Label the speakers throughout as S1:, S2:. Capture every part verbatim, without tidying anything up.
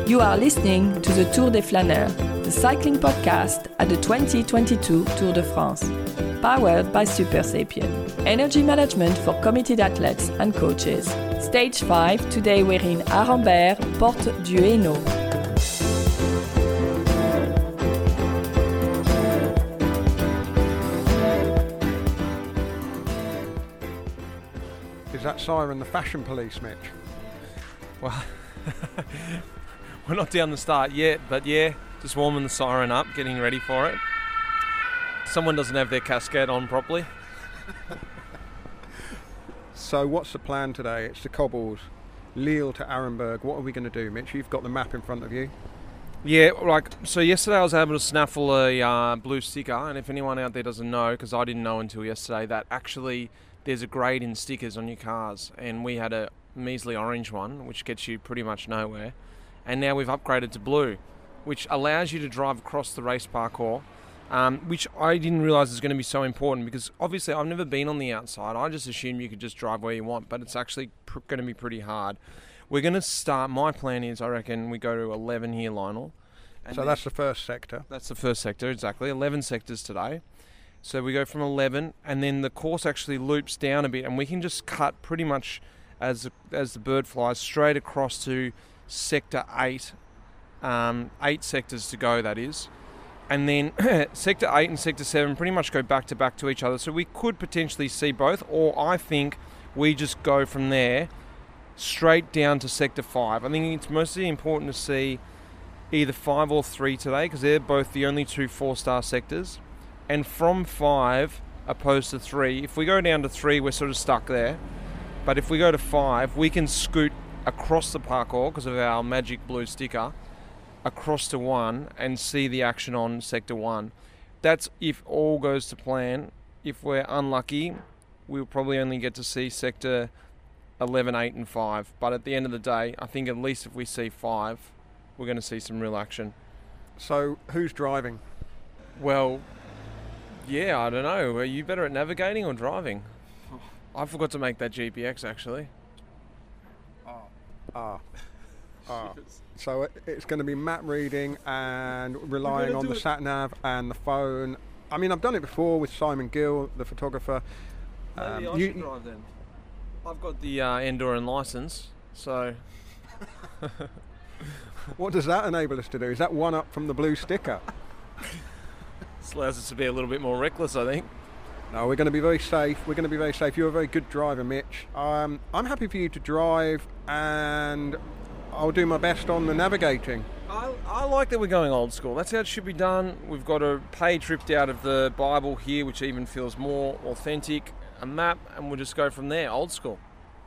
S1: You are listening to the Tour des Flâneurs, the cycling podcast at the twenty twenty-two Tour de France, powered by Super Sapien. Energy management for committed athletes and coaches. Stage five, today we're in Arambert, Porte du Hainaut.
S2: Is that siren the fashion police, Mitch?
S3: Well, we're not down the start yet, but yeah, just warming the siren up, getting ready for it. Someone doesn't have their cascade on properly.
S2: So what's the plan today? It's the cobbles, Lille to Arenberg. What are we going to do, Mitch? You've got the map in front of you.
S3: Yeah, like, so yesterday I was able to snaffle a uh, blue sticker, and if anyone out there doesn't know, because I didn't know until yesterday, that actually there's a grade in stickers on your cars, and we had a measly orange one, which gets you pretty much nowhere, and now we've upgraded to blue, which allows you to drive across the race parcours, um, which I didn't realise is going to be so important, because obviously I've never been on the outside. I just assumed you could just drive where you want, but it's actually pr- going to be pretty hard. We're going to start, my plan is, I reckon, we go to eleven here, Lionel. And
S2: so that's the first sector.
S3: That's the first sector, exactly. eleven sectors today. So we go from eleven, and then the course actually loops down a bit, and we can just cut pretty much as as the bird flies straight across to sector eight, um, eight sectors to go, that is. And then sector eight and sector seven pretty much go back to back to each other. So we could potentially see both, or I think we just go from there straight down to sector five. I think it's mostly important to see either five or three today, because they're both the only two four-star sectors. And from five, opposed to three, if we go down to three, we're sort of stuck there. But if we go to five, we can scoot across the parcours because of our magic blue sticker, across to one and see the action on sector one. That's if all goes to plan. If we're unlucky, we'll probably only get to see sector eleven, eight and five. But at the end of the day, I think at least if we see five, we're going to see some real action.
S2: So who's driving?
S3: Well, yeah, I don't know. Are you better at navigating or driving? I forgot to make that G P X, actually.
S2: Ah. Ah. Ah. So it, it's going to be map reading and relying on the it. sat-nav and the phone. I mean, I've done it before with Simon Gill, the photographer.
S3: Maybe um, I
S2: you,
S3: should drive then. I've got the uh, Andorran licence, so...
S2: What does that enable us to do? Is that one up from the blue sticker?
S3: This allows us to be a little bit more reckless, I think.
S2: No, we're going to be very safe. We're going to be very safe. You're a very good driver, Mitch. Um, I'm happy for you to drive, and I'll do my best on the navigating.
S3: I, I like that we're going old school. That's how it should be done. We've got a page ripped out of the Bible here, which even feels more authentic, a map, and we'll just go from there, old school.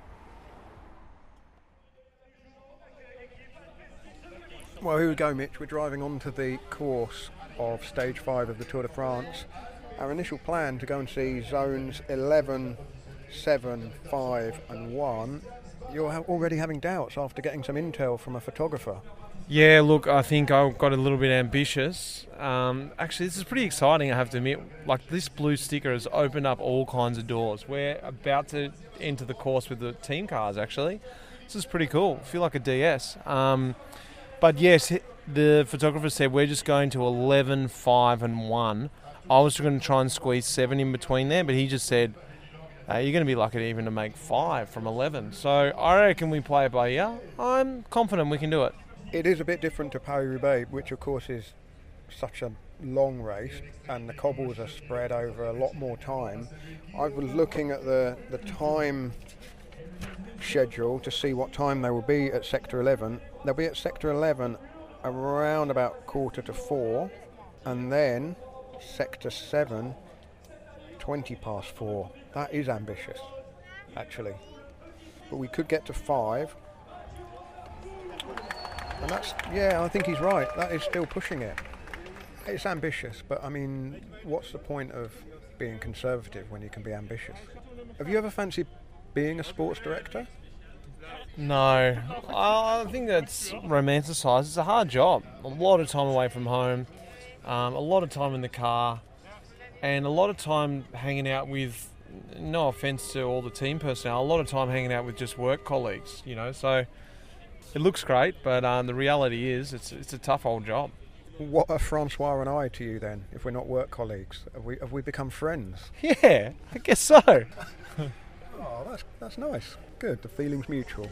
S2: Well, here we go, Mitch. We're driving onto the course of stage five of the Tour de France. Our initial plan to go and see zones eleven, seven, five and one. You're ha- already having doubts after getting some intel from a photographer.
S3: Yeah, look, I think I got a little bit ambitious. Um, actually, this is pretty exciting, I have to admit. Like, this blue sticker has opened up all kinds of doors. We're about to enter the course with the team cars, actually. This is pretty cool. I feel like a D S. Um, but yes, the photographer said we're just going to eleven, five and one. I was going to try and squeeze seven in between there, but he just said, uh, you're going to be lucky to even to make five from eleven. So I reckon we play it by ear. I'm confident we can do it.
S2: It is a bit different to Paris-Roubaix, which of course is such a long race, and the cobbles are spread over a lot more time. I was looking at the, the time schedule to see what time they will be at sector eleven. They'll be at sector eleven around about quarter to four, and then sector seven, twenty past four. That is ambitious, actually. But we could get to five. And that's, yeah, I think he's right. That is still pushing it. It's ambitious, but I mean, what's the point of being conservative when you can be ambitious? Have you ever fancied being a sports director?
S3: No. I think that's romanticised. It's a hard job. A lot of time away from home, um, a lot of time in the car, and a lot of time hanging out with, no offence to all the team personnel, a lot of time hanging out with just work colleagues, you know, so It looks great, but um, the reality is it's it's a tough old job.
S2: What are Francois and I to you then, if we're not work colleagues? Have we have we become friends?
S3: Yeah, I guess so.
S2: Oh, that's that's nice. Good, the feeling's mutual.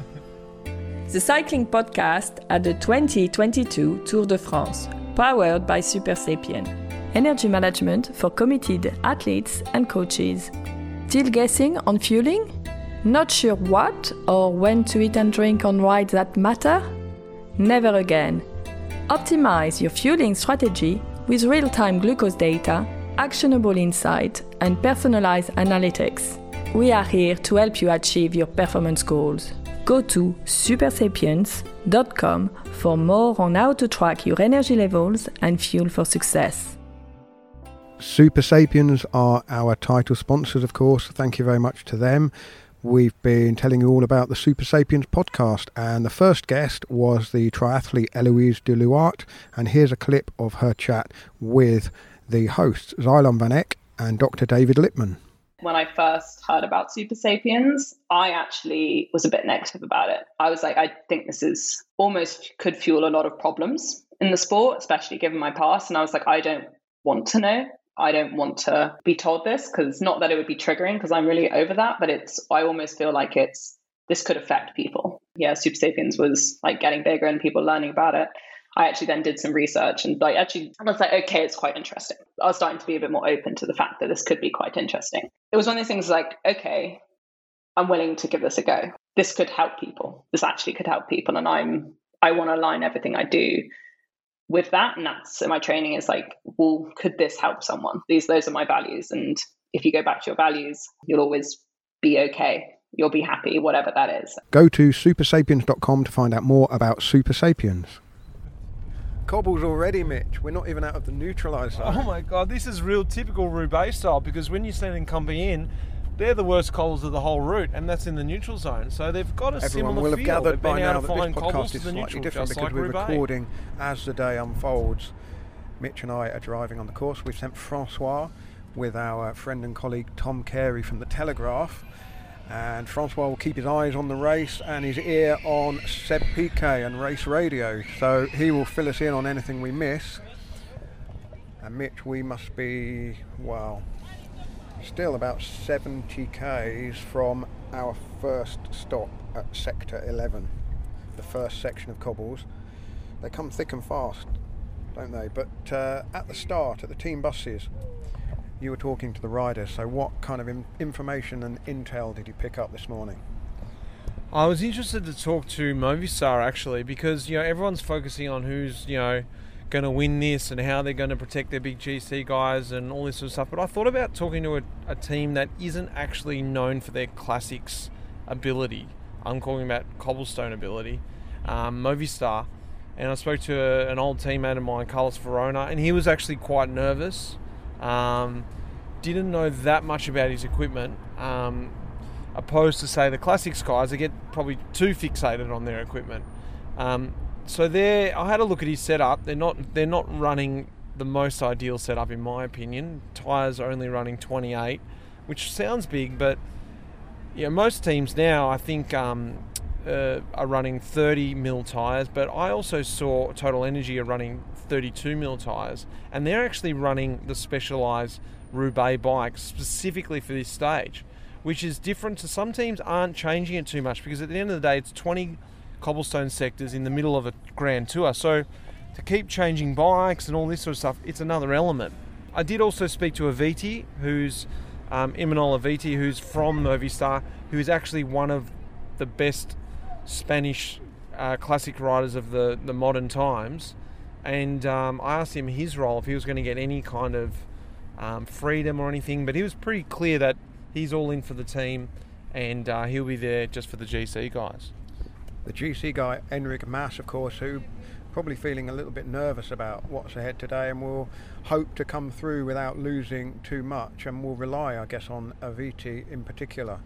S1: The Cycling Podcast at the twenty twenty-two Tour de France, powered by Supersapien. Energy management for committed athletes and coaches. Still guessing on fueling? Not sure what or when to eat and drink on rides that matter? Never again. Optimize your fueling strategy with real-time glucose data, actionable insight, and personalized analytics. We are here to help you achieve your performance goals. Go to supersapiens dot com for more on how to track your energy levels and fuel for success.
S2: Supersapiens are our title sponsors, of course. Thank you very much to them. We've been telling you all about the Supersapiens podcast, and the first guest was the triathlete Eloise de Luart, and here's a clip of her chat with the hosts Xylon Van Eck and Doctor David Lippman.
S4: When I first heard about Supersapiens, I actually was a bit negative about it. I was like, I think this is almost could fuel a lot of problems in the sport, especially given my past. And I was like, I don't want to know. I don't want to be told this, because not that it would be triggering, because I'm really over that, but it's, I almost feel like it's, this could affect people. Yeah, Supersapiens was like getting bigger and people learning about it. I actually then did some research and like actually I was like, okay, it's quite interesting. I was starting to be a bit more open to the fact that this could be quite interesting. It was one of those things like, okay, I'm willing to give this a go. This could help people. This actually could help people. And I'm, I want to align everything I do with that. And that's, my training is like, well, could this help someone? These, those are my values. And if you go back to your values, you'll always be okay. You'll be happy, whatever that is.
S2: Go to supersapiens dot com to find out more about Supersapiens. Cobbles already, Mitch. We're not even out of the neutralised zone.
S3: Oh my God, this is real typical Roubaix style, because when you stand in Compiègne, they're the worst cobbles of the whole route, and that's in the neutral zone. So they've got a
S2: Everyone
S3: similar
S2: will have
S3: feel.
S2: gathered
S3: They've
S2: by
S3: been
S2: now
S3: able to
S2: that this
S3: find cobbles
S2: podcast
S3: to
S2: is
S3: the
S2: slightly
S3: neutral,
S2: different
S3: just
S2: because
S3: like
S2: we're
S3: Roubaix.
S2: recording as the day unfolds. Mitch and I are driving on the course. We've sent Francois with our friend and colleague Tom Carey from The Telegraph. And Francois will keep his eyes on the race and his ear on Seb Piquet and race radio. So he will fill us in on anything we miss. And Mitch, we must be, well, still about seventy kays from our first stop at Sector eleven, the first section of cobbles. They come thick and fast, don't they? But uh, at the start, at the team buses, you were talking to the riders, so what kind of in- information and intel did you pick up this morning?
S3: I was interested to talk to Movistar actually, because you know everyone's focusing on who's you know going to win this and how they're going to protect their big G C guys and all this sort of stuff. But I thought about talking to a, a team that isn't actually known for their classics ability. I'm talking about cobblestone ability, um, Movistar. And I spoke to a, an old teammate of mine, Carlos Verona, and he was actually quite nervous. Um, didn't know that much about his equipment, um, opposed to say the classics guys, they get probably too fixated on their equipment. Um, so there, I had a look at his setup. They're not they're not running the most ideal setup in my opinion. Tyres are only running twenty-eight, which sounds big, but yeah, most teams now I think um, uh, are running thirty mil tyres. But I also saw Total Energy are running thirty-two mil tyres, and they're actually running the Specialized Roubaix bikes specifically for this stage, which is different to some teams aren't changing it too much, because at the end of the day it's twenty cobblestone sectors in the middle of a grand tour, so to keep changing bikes and all this sort of stuff, it's another element. I did also speak to Aviti, who's um, Imanol Aviti, who's from Movistar, who is actually one of the best Spanish uh, classic riders of the, the modern times. And um, I asked him his role, if he was going to get any kind of um, freedom or anything, but he was pretty clear that he's all in for the team, and uh, he'll be there just for the G C guys.
S2: The G C guy, Enric Mas, of course, who probably feeling a little bit nervous about what's ahead today, and will hope to come through without losing too much, and will rely, I guess, on Aviti in particular.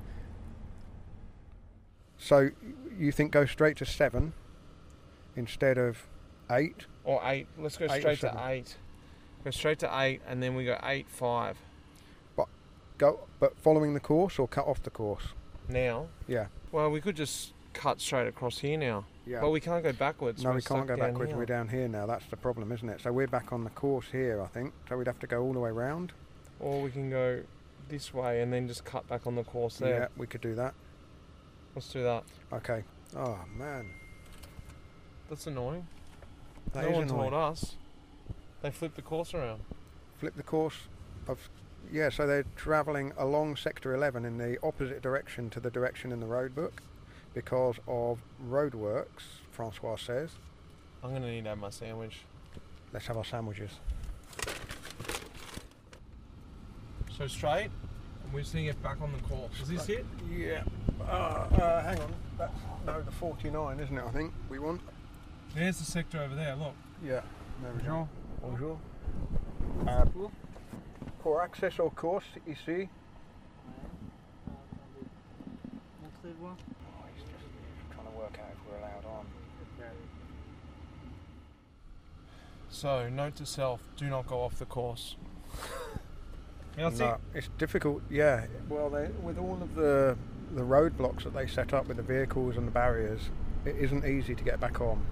S2: So you think go straight to seven instead of eight?
S3: Or eight. Let's go
S2: eight
S3: straight to eight. Go straight to eight, and then we go eight, five.
S2: But go, but following the course or cut off the course?
S3: Now?
S2: Yeah.
S3: Well, we could just cut straight across here now.
S2: Yeah.
S3: But we can't go backwards.
S2: No,
S3: we're
S2: we can't
S3: stuck
S2: go
S3: down
S2: backwards.
S3: here.
S2: We're down here now. That's the problem, isn't it? So we're back on the course here, I think. So we'd have to go all the way round.
S3: Or we can go this way and then just cut back on the course there.
S2: Yeah, we could do that.
S3: Let's do that.
S2: Okay. Oh, man.
S3: That's annoying.
S2: That
S3: no
S2: is
S3: one
S2: annoying.
S3: told us. They flipped the course around.
S2: Flip the course of... Yeah, so they're travelling along Sector eleven in the opposite direction to the direction in the road book because of roadworks, Francois says.
S3: I'm going to need to have my sandwich.
S2: Let's have our sandwiches.
S3: So straight, and we're just going to get back on the course. Is this it?
S2: Yeah. Uh, uh, hang on. That's, no, the forty-nine, isn't it, I think, we want?
S3: There's the sector over there, look.
S2: Yeah. There we go.
S3: Bonjour.
S2: Bonjour. Uh, pour access au course, ici. Oh, he's just trying to work out if we're allowed on.
S3: So, note to self, do not go off the course. Now, it's
S2: No, it's difficult, yeah. Well, they, with all of the the roadblocks that they set up with the vehicles and the barriers, it isn't easy to get back on.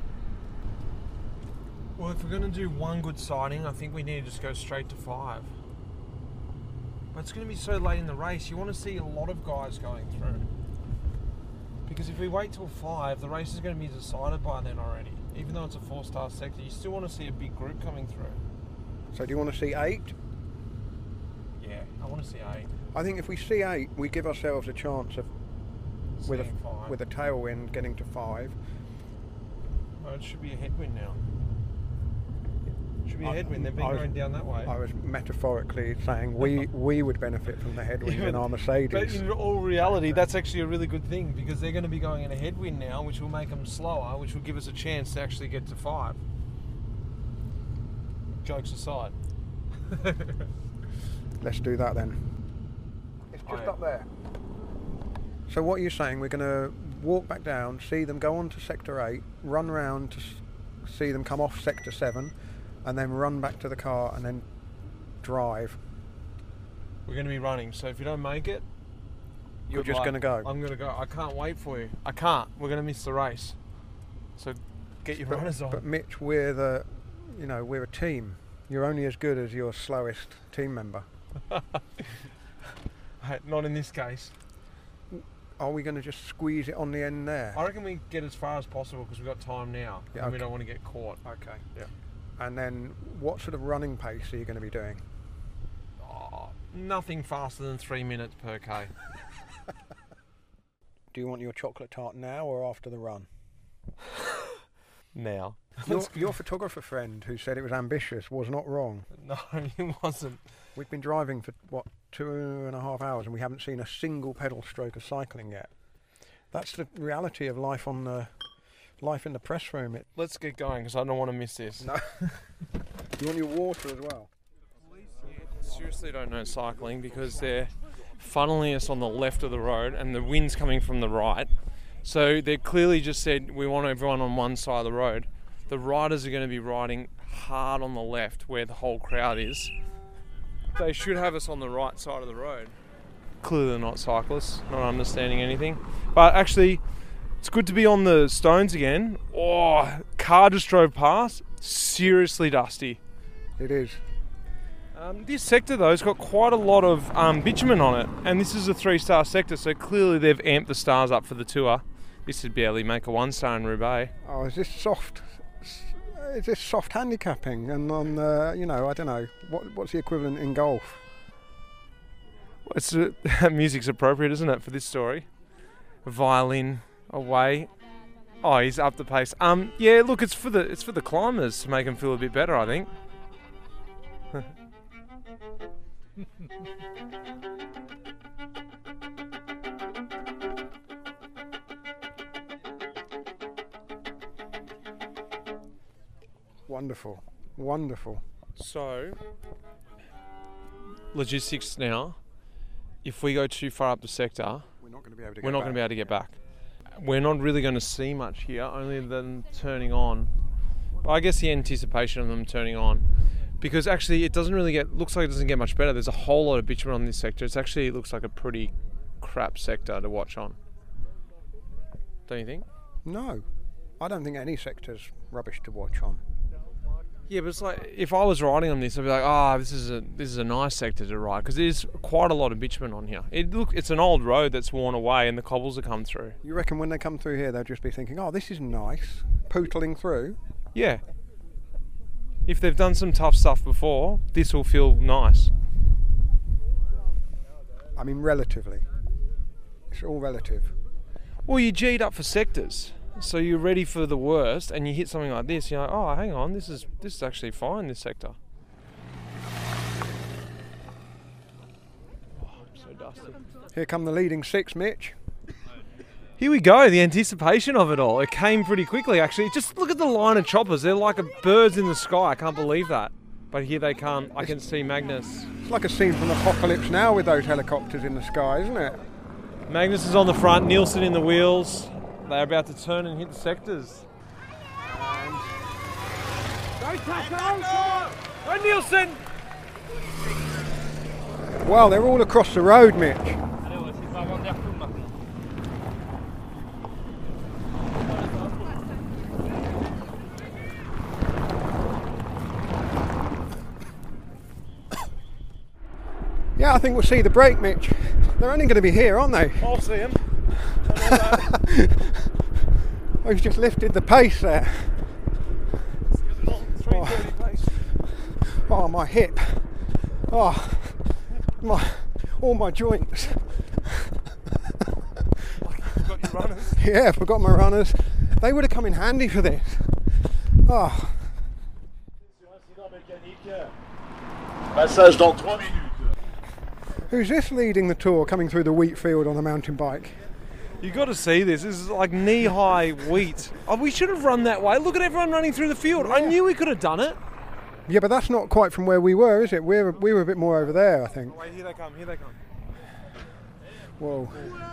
S3: Well, if we're going to do one good sighting, I think we need to just go straight to five. But it's going to be so late in the race, you want to see a lot of guys going through. Because if we wait till five, the race is going to be decided by then already. Even though it's a four-star sector, you still want to see a big group coming through.
S2: So do you want to see eight?
S3: Yeah, I want to see eight.
S2: I think if we see eight, we give ourselves a chance of, with a,
S3: Seeing five.
S2: with a tailwind, getting to five.
S3: Oh, it should be a headwind now. It should be a
S2: I-
S3: headwind. They've been
S2: I was-
S3: going down that way.
S2: I was metaphorically saying we we would benefit from the headwind
S3: Yeah,
S2: in our Mercedes.
S3: But in all reality, that's actually a really good thing because they're going to be going in a headwind now, which will make them slower, which will give us a chance to actually get to five. Jokes aside.
S2: Let's do that then. It's just
S3: I-
S2: up there. So what are you saying? We're going to walk back down, see them go on to Sector eight, run round to s- see them come off Sector seven, and then run back to the car and then drive.
S3: We're going to be running, so if you don't make it,
S2: You're
S3: good
S2: just
S3: luck.
S2: going to go.
S3: I'm going to go. I can't wait for you. I can't. We're going to miss the race. So get your runners
S2: But,
S3: on.
S2: but Mitch, we're the, you know, we're a team. You're only as good as your slowest team member.
S3: Hey, not in this case.
S2: Are we going to just squeeze it on the end there?
S3: I reckon we get as far as possible because we've got time now,
S2: Yeah,
S3: and we
S2: okay.
S3: don't want to get caught.
S2: Okay.
S3: Yeah.
S2: And then what sort of running pace are you going to be doing?
S3: Oh, nothing faster than three minutes per k.
S2: Do you want your chocolate tart now or after the run?
S3: Now.
S2: Your, your photographer friend who said it was ambitious was not wrong.
S3: No, it wasn't.
S2: We've been driving for, what, two and a half hours and we haven't seen a single pedal stroke of cycling yet. That's the reality of life on the life in the press room. It,
S3: Let's get going because I don't want to miss this.
S2: no. You want your water as well?
S3: Seriously don't know cycling because they're funneling us on the left of the road and the wind's coming from the right. So they clearly just said we want everyone on one side of the road. The riders are going to be riding hard on the left where the whole crowd is. They should have us on the right side of the road. Clearly not cyclists, not understanding anything. But actually, it's good to be on the stones again. Oh, car just drove past. Seriously dusty.
S2: It is.
S3: Um, this sector though has got quite a lot of um, bitumen on it, and this is a three-star sector, so clearly they've amped the stars up for the tour. This would barely make a one-star in Roubaix.
S2: Oh, is this soft? Is this soft handicapping? And on, uh, you know, I don't know. What What's the equivalent in golf?
S3: It's uh, music's appropriate, isn't it, for this story? Violin away. Oh, he's up the pace. Um, yeah, look, it's for the it's for the climbers to make them feel a bit better, I think.
S2: Wonderful, wonderful.
S3: So, logistics now. If we go too far up the sector,
S2: We're not going to be able to.
S3: we're not going to be able to get back. We're not really going to see much here, only them turning on. But I guess the anticipation of them turning on, because actually it doesn't really get. Looks like it doesn't get much better. There's a whole lot of bitumen on this sector. It's actually it looks like a pretty crap sector to watch on. don't you think?
S2: No, I don't think any sector's rubbish to watch on.
S3: Yeah, but it's like if I was riding on this, I'd be like, "Ah, oh, this is a this is a nice sector to ride because there's quite a lot of bitumen on here. It look, it's an old road that's worn away, and the cobbles have come through.
S2: You reckon when they come through here, they'll just be thinking, "Oh, this is nice," pootling through?
S3: Yeah. If they've done some tough stuff before, this will feel nice.
S2: I mean, relatively. It's all relative.
S3: Well, you G'd up for sectors, so you're ready for the worst, and you hit something like this. You're like, "Oh, hang on, this is this is actually fine. This sector." Oh, I'm so dusty.
S2: Here come the leading six, Mitch.
S3: Here we go, the anticipation of it all. It came pretty quickly, actually. Just look at the line of choppers. They're like a birds in the sky. I can't believe that. But here they come. I can see Magnus.
S2: It's like a scene from Apocalypse Now with those helicopters in the sky, isn't it?
S3: Magnus is on the front, Nielsen in the wheels. They're about to turn and hit the sectors. And... Go Taco! Go Nielsen!
S2: Well, they're all across the road, Mitch. Yeah, I think we'll see the break, Mitch. They're only going to be here, aren't they?
S3: I'll see them.
S2: We've just lifted the pace there. Oh, oh my hip. Oh, my, all my joints.
S3: Got your runners.
S2: Yeah, I forgot my runners. They would have come in handy for this. Oh.
S5: Passage dans trois minutes.
S2: Who's this leading the tour, coming through the wheat field on a mountain bike?
S3: You got to see this. This is like knee-high wheat. Oh, we should have run that way. Look at everyone running through the field.
S2: Yeah.
S3: I knew we could have done it.
S2: Yeah, but that's not quite from where we were, is it? We're we were a bit more over there, I think.
S3: Wait, here they come. Here they come.
S2: Whoa.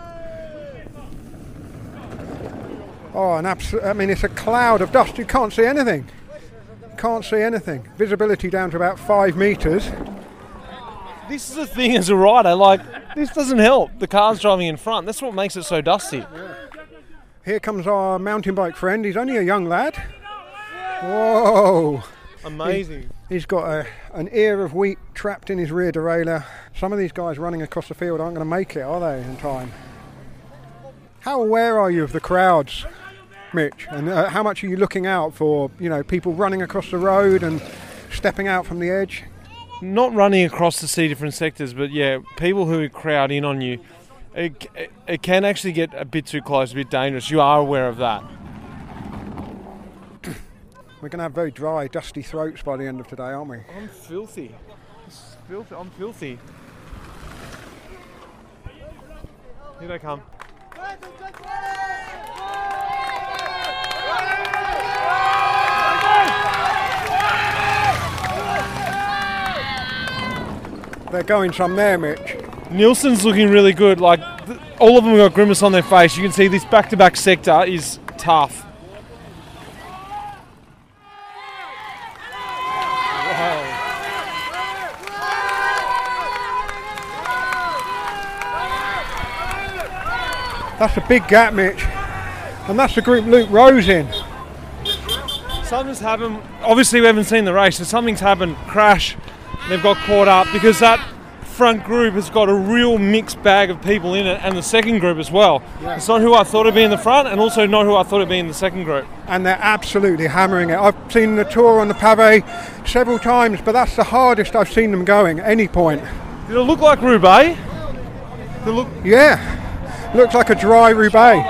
S2: Oh, an absolute. I mean, it's a cloud of dust. You can't see anything. Can't see anything. Visibility down to about five metres.
S3: This is the thing as a rider, like, this doesn't help. The car's driving in front. That's what makes it so dusty.
S2: Yeah. Here comes our mountain bike friend. He's only a young lad. Whoa.
S3: Amazing.
S2: He, he's got a, an ear of wheat trapped in his rear derailleur. Some of these guys running across the field aren't going to make it, are they, in time? How aware are you of the crowds, Mitch? And uh, how much are you looking out for, you know, people running across the road and stepping out from the edge?
S3: Not running across to see different sectors, but yeah, people who crowd in on you, it, it, it can actually get a bit too close, a bit dangerous. You are aware of that.
S2: We're going to have very dry, dusty throats by the end of today, aren't we?
S3: I'm filthy. It's filthy. I'm filthy. Here they come.
S2: They're going some there, Mitch.
S3: Nielsen's looking really good. Like th- all of them got grimace on their face. You can see this back-to-back sector is tough. Wow.
S2: That's a big gap, Mitch. And that's the group Luke Rose in.
S3: Something's happened. Obviously, we haven't seen the race, so something's happened. Crash. They've got caught up because that front group has got a real mixed bag of people in it, and the second group as well. Yeah. It's not who I thought it'd be in the front, and also not who I thought it'd be in the second group.
S2: And they're absolutely hammering it. I've seen the tour on the pavé several times, but that's the hardest I've seen them going at any point.
S3: Did it look like Roubaix? Did it look?
S2: Yeah, looks like a dry Roubaix.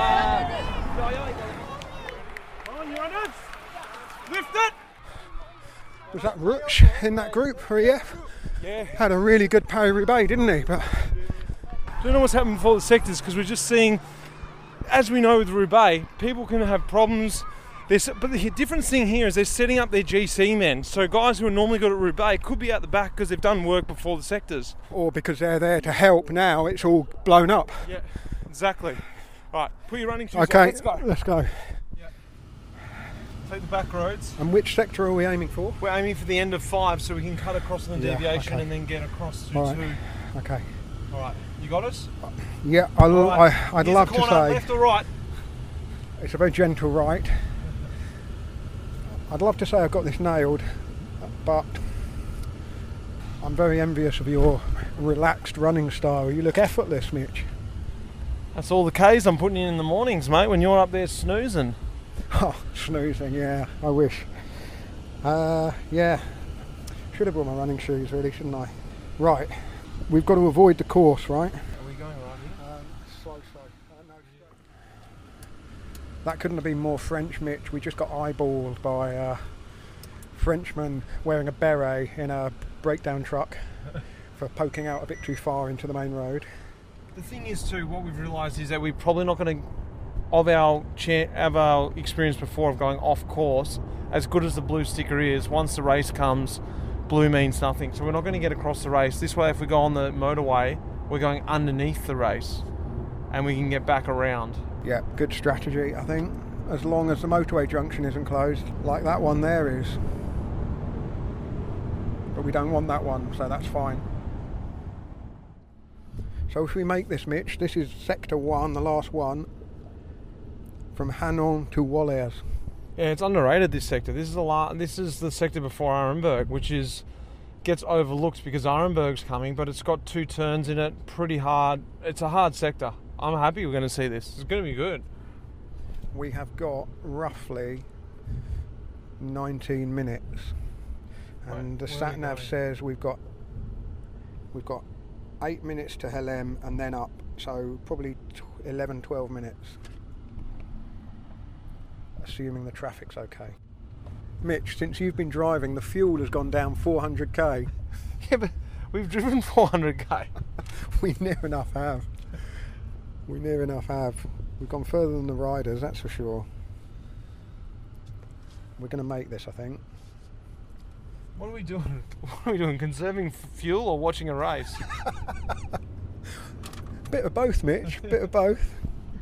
S2: Was that Rutsch in that group for E F?
S3: Yeah.
S2: Had a really good Paris-Roubaix, didn't he? But
S3: I don't know what's happened before the sectors, because we're just seeing, as we know with Roubaix, people can have problems. There's, but the difference thing here is they're setting up their G C men. So guys who are normally good at Roubaix could be out the back because they've done work before the sectors.
S2: Or because they're there to help now, it's all blown up.
S3: Yeah, exactly. All right, put your running shoes
S2: okay,
S3: on. Let's go.
S2: Let's go.
S3: Take the back roads.
S2: And which sector are we aiming for?
S3: We're aiming for the end of five, so we can cut across on the
S2: yeah,
S3: deviation
S2: okay.
S3: and then get across to
S2: right.
S3: two.
S2: Okay.
S3: All right, you got us?
S2: Yeah, I'd,
S3: right.
S2: I, I'd
S3: Here's
S2: love
S3: the
S2: to
S3: corner,
S2: say.
S3: left or right?
S2: It's a very gentle right. I'd love to say I've got this nailed, but I'm very envious of your relaxed running style. You look effortless, Mitch.
S3: That's all the K's I'm putting in in the mornings, mate, when you're up there snoozing.
S2: Oh, snoozing, yeah, I wish. Uh, yeah, should have brought my running shoes really, shouldn't I? Right, we've got to avoid the course, right?
S3: Are we going right here?
S2: Um, slow, slow. Uh, no, that couldn't have been more French, Mitch. We just got eyeballed by a Frenchman wearing a beret in a breakdown truck for poking out a bit too far into the main road.
S3: The thing is too, what we've realised is that we're probably not going to, of our, cha- of our experience before of going off course, as good as the blue sticker is, once the race comes, blue means nothing. So we're not going to get across the race. This way, if we go on the motorway, we're going underneath the race and we can get back around.
S2: Yeah, good strategy, I think, as long as the motorway junction isn't closed, like that one there is. But we don't want that one, so that's fine. So if we make this, Mitch, this is sector one, the last one, from Hanon to Wallers.
S3: Yeah, it's underrated, this sector. This is the la- This is the sector before Arenberg, which is gets overlooked because Arenberg's coming, but it's got two turns in it, pretty hard. It's a hard sector. I'm happy we're going to see this. It's going to be good.
S2: We have got roughly nineteen minutes, and the sat nav says we've got we've got eight minutes to Helem and then up, so probably eleven, twelve minutes, assuming the traffic's okay. Mitch, since you've been driving, the fuel has gone down four hundred k.
S3: Yeah, but we've driven four hundred k.
S2: We near enough have. We near enough have. We've gone further than the riders, that's for sure. We're going to make this, I think.
S3: What are we doing? What are we doing? Conserving f- fuel or watching a race?
S2: Bit of both, Mitch. Bit of both.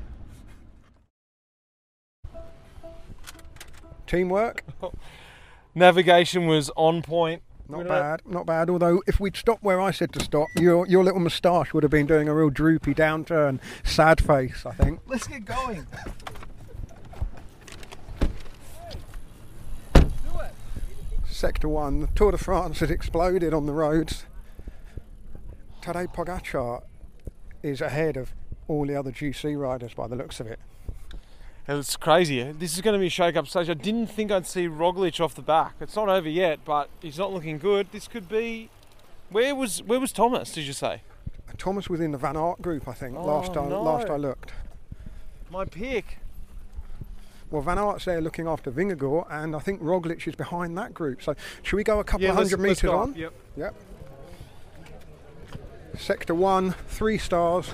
S2: Teamwork.
S3: Navigation was on point.
S2: Not bad, not bad. Although if we'd stopped where I said to stop, your your little moustache would have been doing a real droopy downturn, sad face, I think.
S3: Let's get going.
S2: Sector one, the Tour de France has exploded on the roads. Tadej Pogacar is ahead of all the other G C riders by the looks of it.
S3: It's crazy. This is going to be a shake-up stage. I didn't think I'd see Roglic off the back. It's not over yet, but he's not looking good. This could be... Where was where was Thomas, did you say?
S2: Thomas was in the Van Aert group, I think,
S3: oh,
S2: last, I,
S3: no.
S2: last I looked.
S3: My pick.
S2: Well, Van Aert's there looking after Vingegaard, and I think Roglic is behind that group. So should we go a couple
S3: yeah,
S2: of hundred
S3: let's,
S2: metres
S3: let's
S2: on?
S3: Yep.
S2: Yep. Sector one, three stars.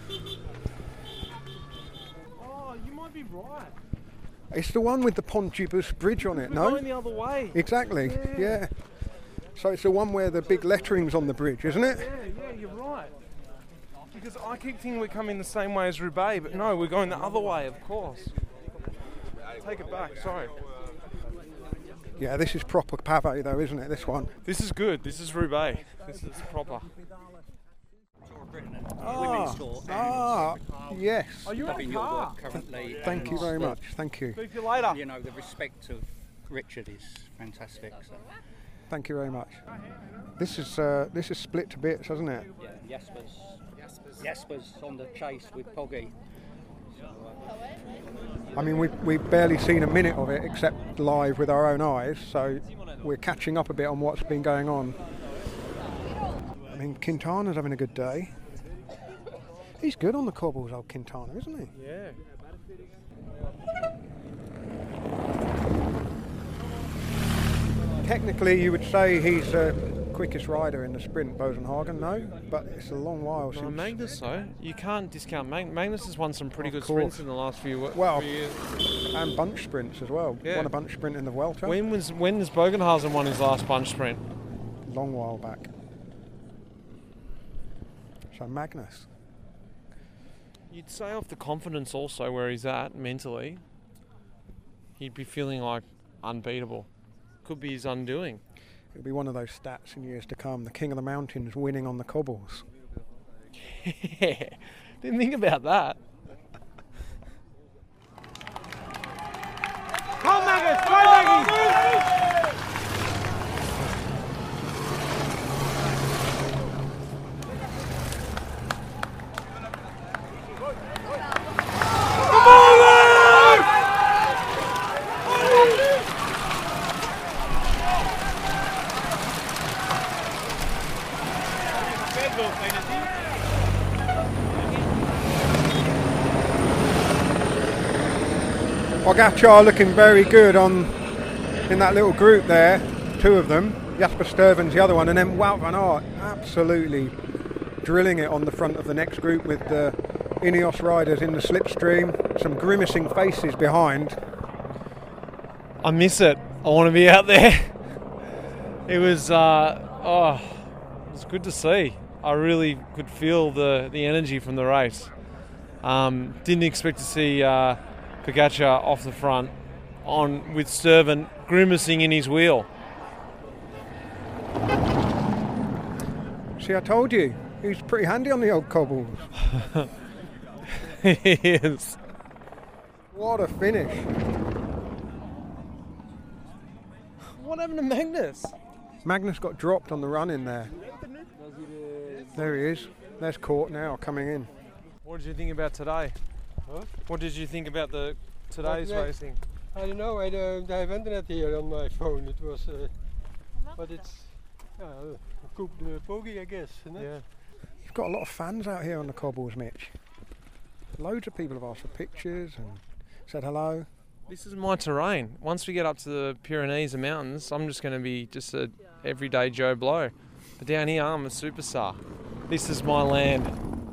S3: Be right.
S2: It's the one with the Pontibus bridge on it,
S3: We're
S2: no?
S3: going the other way.
S2: Exactly, yeah. yeah. So it's the one where the big lettering's on the bridge, isn't it?
S3: Yeah, yeah, you're right. Because I keep thinking we're coming the same way as Roubaix, but no, we're going the other way, of course. Take it back, sorry.
S2: Yeah, this is proper pave though, isn't it, this one?
S3: This is good, this is Roubaix. This is proper.
S2: Ah, ah yes.
S3: Are you
S5: Loving your work currently.
S2: Thank you very much. Thank you.
S3: Speak to you later.
S5: You know, the respect of Richard is fantastic. So.
S2: Thank you very much. This is uh, this is split to bits, hasn't it?
S5: Yeah, Jasper's, Jasper's, Jasper's on the chase with Poggy. So, uh,
S2: I mean, we've, we've barely seen a minute of it except live with our own eyes, so we're catching up a bit on what's been going on. I mean, Quintana's having a good day. He's good on the cobbles, old Quintana, isn't he?
S3: Yeah.
S2: Technically, you would say he's the quickest rider in the sprint, Bosenhagen, no? But it's a long while
S3: No,
S2: since...
S3: Magnus, though. You can't discount Mag- Magnus has won some pretty
S2: Of
S3: good
S2: course.
S3: sprints in the last few, w-
S2: Well,
S3: few years.
S2: And bunch sprints as well.
S3: Yeah.
S2: Won a bunch sprint in the Vuelta.
S3: When was when has Bogenhausen won his last bunch sprint?
S2: Long while back. So Magnus.
S3: You'd say off the confidence also where he's at mentally, he'd be feeling like unbeatable. Could be his undoing.
S2: It'll be one of those stats in years to come. The King of the Mountains winning on the cobbles.
S3: Yeah, didn't think about that.
S2: Pogacar looking very good on in that little group there, two of them. Jasper Stuyven's the other one, and then Wout van Aert absolutely drilling it on the front of the next group with the Ineos riders in the slipstream. Some grimacing faces behind.
S3: I miss it. I want to be out there. It was, uh, oh, it was good to see. I really could feel the, the energy from the race. Um, didn't expect to see uh, Pogacar off the front on with Stuyven grimacing in his wheel.
S2: See, I told you, he's pretty handy on the old cobbles.
S3: He is.
S2: What a finish.
S3: What happened to Magnus?
S2: Magnus got dropped on the run in there. There he is. There's Court now coming in.
S3: What did you think about today?
S6: Huh?
S3: What did you think about the today's
S6: What,
S3: racing?
S6: I don't know, I don't I have internet here on my phone. It was, uh, but it's uh, Coupe de Poggi, I guess, isn't it?
S3: Yeah.
S2: You've got a lot of fans out here on the cobbles, Mitch. Loads of people have asked for pictures and said hello.
S3: This is my terrain. Once we get up to the Pyrenees and mountains, I'm just going to be just a everyday Joe Blow. But down here, I'm a superstar. This is my land.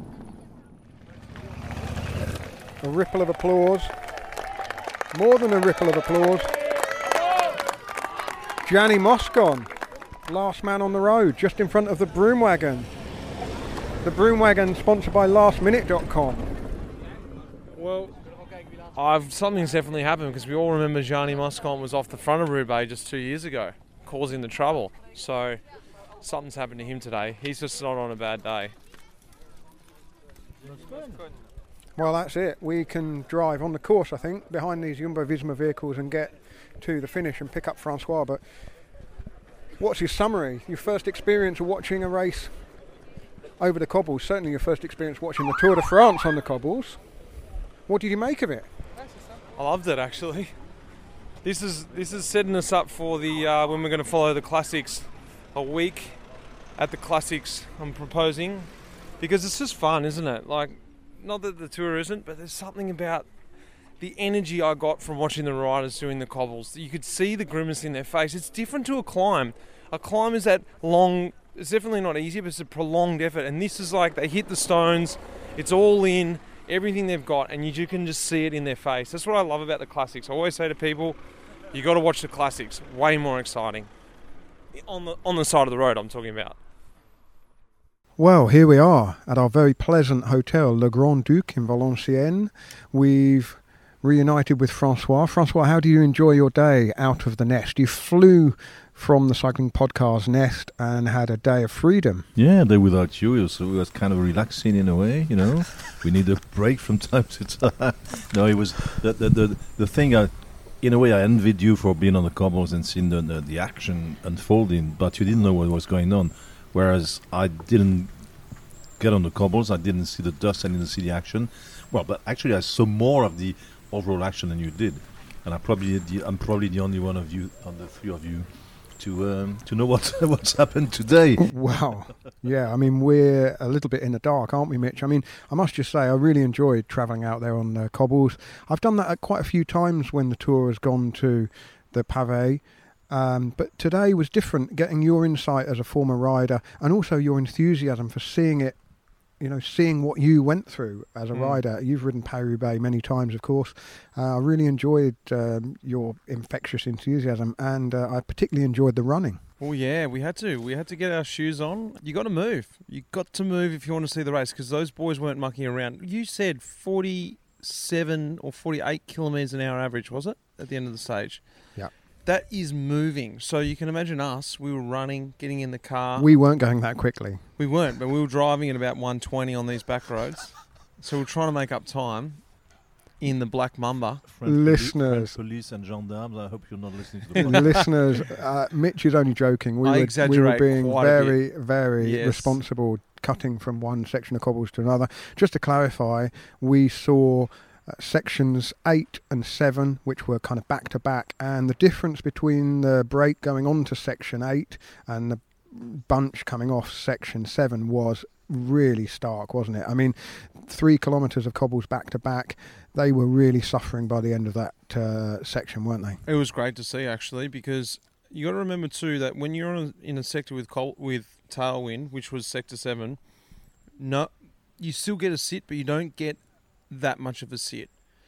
S2: A ripple of applause. More than a ripple of applause. Gianni Moscon, last man on the road, just in front of the broom wagon. The broom wagon sponsored by last minute dot com.
S3: Well, I've, something's definitely happened because we all remember Gianni Moscon was off the front of Roubaix just two years ago, causing the trouble. So something's happened to him today. He's just not on a bad day.
S2: Well, that's it. We can drive on the course, I think, behind these Jumbo-Visma vehicles and get to the finish and pick up Francois. But what's your summary? Your first experience of watching a race over the cobbles, certainly your first experience watching the Tour de France on the cobbles. What did you make of it?
S3: I loved it, actually. This is this is setting us up for the uh, when we're going to follow the Classics a week at the Classics. I'm proposing because it's just fun, isn't it? Like, not that the Tour isn't, but there's something about the energy I got from watching the riders doing the cobbles. You could see the grimace in their face. It's different to a climb. A climb is that long. It's definitely not easy, but it's a prolonged effort. And this is like they hit the stones. It's all in. Everything they've got, and you can just see it in their face. That's what I love about the Classics. I always say to people, you got to watch the Classics. Way more exciting. On the on the side of the road, I'm talking about.
S2: Well, here we are at our very pleasant hotel, Le Grand Duc in Valenciennes. We've reunited with Francois. Francois, how do you enjoy your day out of the nest? You flew from the Cycling Podcast nest and had a day of freedom.
S7: Yeah, a day without you. It was, it was kind of relaxing in a way, you know. We need a break from time to time. No, it was the the the, the thing. I, in a way, I envied you for being on the cobbles and seeing the, the the action unfolding, but you didn't know what was going on. Whereas I didn't get on the cobbles, I didn't see the dust, I didn't see the action. Well, but actually, I saw more of the overall action than you did, and I probably the, I'm probably the only one of you, on the three of you, to um, to know what what's happened today.
S2: Wow. Yeah, I mean, we're a little bit in the dark, aren't we, Mitch? I mean, I must just say, I really enjoyed travelling out there on the cobbles. I've done that quite a few times when the Tour has gone to the pavé. Um, but today was different, getting your insight as a former rider and also your enthusiasm for seeing it, you know, seeing what you went through as a mm. rider. You've ridden Paris-Roubaix many times, of course. Uh, I really enjoyed um, your infectious enthusiasm, and uh, I particularly enjoyed the running.
S3: Oh yeah, we had to. We had to get our shoes on. You got to move. You got to move if you want to see the race, because those boys weren't mucking around. You said forty-seven or forty-eight kilometres an hour average, was it, at the end of the stage?
S2: Yeah.
S3: That is moving. So you can imagine us, we were running, getting in the car.
S2: We weren't going that quickly.
S3: We weren't, but we were driving at about one twenty on these back roads. So we're trying to make up time in the Black Mamba.
S7: French
S2: Listeners.
S7: Poli- French police and gendarmes, I hope you're not listening to the
S2: Listeners, uh, Mitch is only joking. We
S3: I
S2: were,
S3: exaggerate
S2: we were being
S3: quite
S2: very,
S3: a bit.
S2: very
S3: Yes.
S2: responsible, cutting from one section of cobbles to another. Just to clarify, we saw Uh, sections eight and seven, which were kind of back to back, and the difference between the break going on to section eight and the bunch coming off section seven was really stark, wasn't it? I mean, three kilometres of cobbles back to back. They were really suffering by the end of that uh, section, weren't they?
S3: It was great to see, actually, because you got to remember too that when you're in a, in a sector with col- with tailwind, which was sector seven, no, you still get a sit, but you don't get that much of a sit.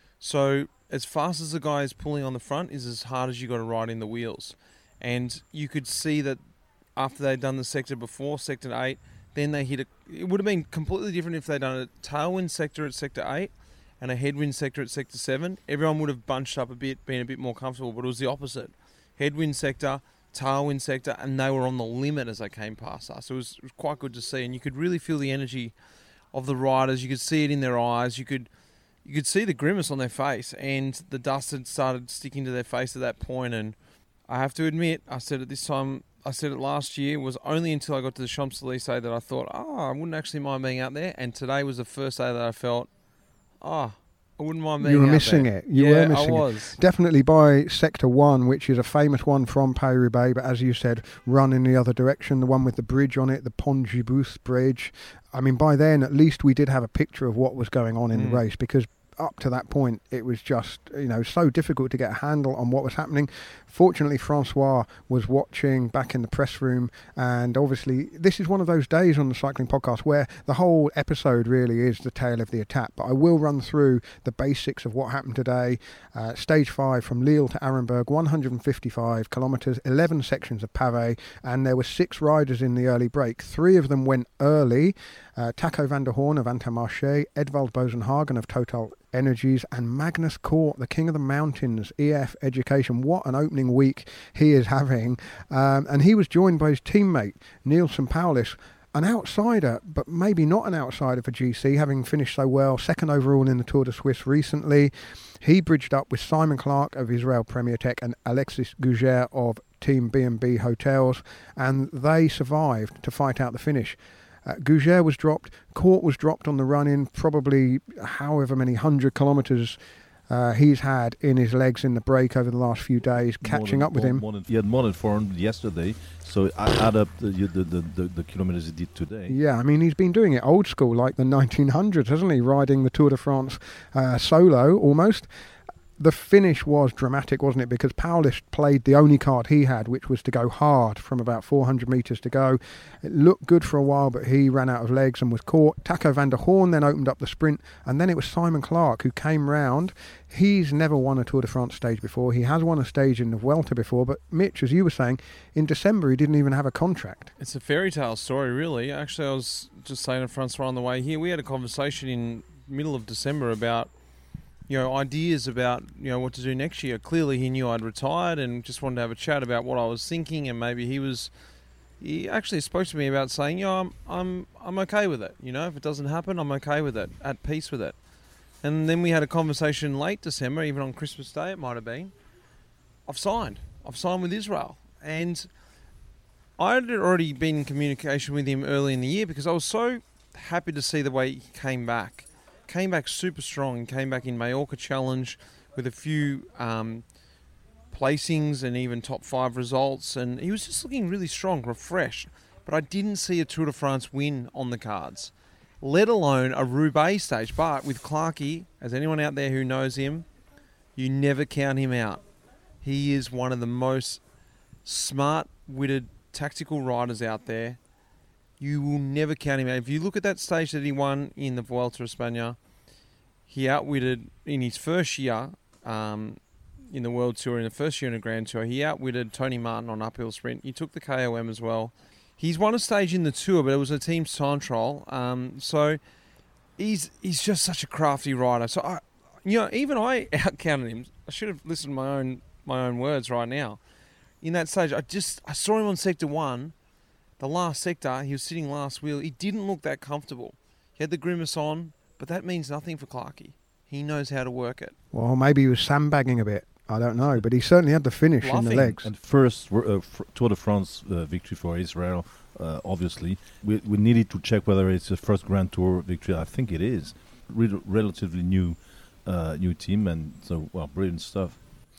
S3: So as fast as the guy is pulling on the front is as hard as you got to ride in the wheels. And you could see that after they'd done the sector before, sector eight, then they hit a... It would have been completely different if they'd done a tailwind sector at sector eight and a headwind sector at sector seven. Everyone would have bunched up a bit, been a bit more comfortable, but it was the opposite. Headwind sector, tailwind sector, and they were on the limit as they came past us. It was, it was quite good to see, and you could really feel the energy of the riders. You could see it in their eyes. You could you could see the grimace on their face, and the dust had started sticking to their face at that point. And I have to admit, I said it this time, I said it last year, was only until I got to the Champs-Élysées that I thought, oh, I wouldn't actually mind being out there. And today was the first day that I felt, oh, I wouldn't mind being out there.
S2: You were missing
S3: there.
S2: it. You
S3: yeah,
S2: were missing
S3: I was.
S2: it. Definitely by Sector one, which is a famous one from Paris-Roubaix, but as you said, run in the other direction, the one with the bridge on it, the Pont Gibus bridge. I mean, by then, at least we did have a picture of what was going on in mm. the race, because up to that point, it was just, you know, so difficult to get a handle on what was happening. Fortunately, Francois was watching back in the press room, and obviously this is one of those days on the Cycling Podcast where the whole episode really is the tale of the attack. But I will run through the basics of what happened today. Uh, stage five from Lille to Arenberg, one hundred fifty-five kilometres, eleven sections of pavé, and there were six riders in the early break. Three of them went early. Uh, Taco van der Hoorn of Intermarché, Edvald Bosenhagen of Total Energies, and Magnus Cort, the king of the mountains, E F Education. What an opening week he is having. Um, and he was joined by his teammate, Nielsen Paulis, an outsider, but maybe not an outsider for G C, having finished so well, second overall in the Tour de Suisse recently. He bridged up with Simon Clark of Israel Premier Tech and Alexis Gouger of Team B and B Hotels, and they survived to fight out the finish. Uh, Gouger was dropped, Cort was dropped on the run-in, probably however many hundred kilometres uh, he's had in his legs in the break over the last few days, catching
S7: than,
S2: up with
S7: more,
S2: him.
S7: More than, he had more than four hundred yesterday, so I add up the, the, the, the, the kilometres he did today.
S2: Yeah, I mean, he's been doing it old school, like the nineteen hundreds, hasn't he, riding the Tour de France uh, solo, almost. The finish was dramatic, wasn't it? Because Paulis played the only card he had, which was to go hard from about four hundred metres to go. It looked good for a while, but he ran out of legs and was caught. Taco van der Hoorn then opened up the sprint, and then it was Simon Clark who came round. He's never won a Tour de France stage before. He has won a stage in the Vuelta before, but Mitch, as you were saying, in December he didn't even have a contract.
S3: It's a fairy tale story, really. Actually, I was just saying to Francois on the way here, we had a conversation in middle of December about, you know, ideas about, you know, what to do next year. Clearly he knew I'd retired and just wanted to have a chat about what I was thinking, and maybe he was, he actually spoke to me about saying, you know, I'm, I'm, I'm okay with it. You know, if it doesn't happen, I'm okay with it, at peace with it. And then we had a conversation late December, even on Christmas Day it might have been. I've signed. I've signed with Israel. And I had already been in communication with him early in the year because I was so happy to see the way he came back. Came back super strong and came back in Mallorca Challenge with a few um, placings and even top five results. And he was just looking really strong, refreshed. But I didn't see a Tour de France win on the cards, let alone a Roubaix stage. But with Clarkie, as anyone out there who knows him, you never count him out. He is one of the most smart-witted tactical riders out there. You will never count him out. If you look at that stage that he won in the Vuelta a España, he outwitted, in his first year um, in the World Tour, in the first year in the Grand Tour, he outwitted Tony Martin on uphill sprint. He took the K O M as well. He's won a stage in the Tour, but it was a team's time trial. Um, so he's he's just such a crafty rider. So, I, you know, even I outcounted him. I should have listened to my own my own words right now. In that stage, I just I saw him on sector one. The last sector, he was sitting last wheel. He didn't look that comfortable. He had the grimace on, but that means nothing for Clarkie. He knows how to work it.
S2: Well, maybe he was sandbagging a bit. I don't know, but he certainly had the finish
S3: Bluffing.
S2: in the legs.
S7: And first uh, Tour de France uh, victory for Israel, uh, obviously. We, we needed to check whether it's the first Grand Tour victory. I think it is. Re- relatively new, uh, new team, and so, well, brilliant stuff.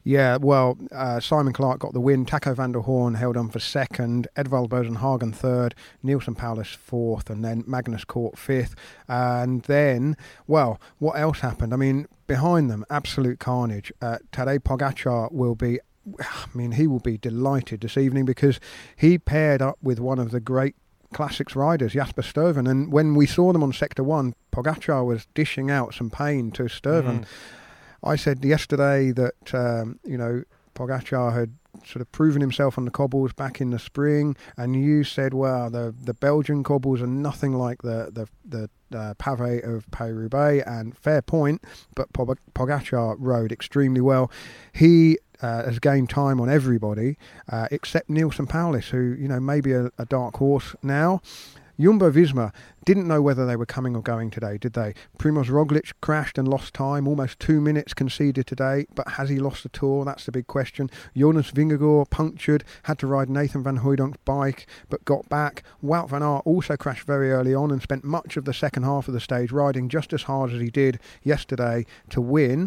S2: Yeah, well, uh, Simon Clark got the win. Taco van der Hoorn held on for second. Edvald Bosenhagen third. Nielsen Paulus fourth. And then Magnus Cort fifth. And then, well, what else happened? I mean, behind them, absolute carnage. Uh, Tadej Pogacar will be, I mean, he will be delighted this evening because he paired up with one of the great classics riders, Jasper Stuyven. And when we saw them on Sector one, Pogacar was dishing out some pain to Stuyven. Mm. I said yesterday that, um, you know, Pogacar had sort of proven himself on the cobbles back in the spring, and you said, well, the the Belgian cobbles are nothing like the the, the uh, pavé of Paris-Roubaix, and fair point, but Pogacar rode extremely well. He uh, has gained time on everybody, uh, except Nielsen Paulus, who, you know, may be a, a dark horse now. Jumbo-Visma didn't know whether they were coming or going today, did they? Primoz Roglic crashed and lost time, almost two minutes conceded today, but has he lost the Tour? That's the big question. Jonas Vingegaard punctured, had to ride Nathan van Hooydonk's bike, but got back. Wout van Aert also crashed very early on and spent much of the second half of the stage riding just as hard as he did yesterday to win.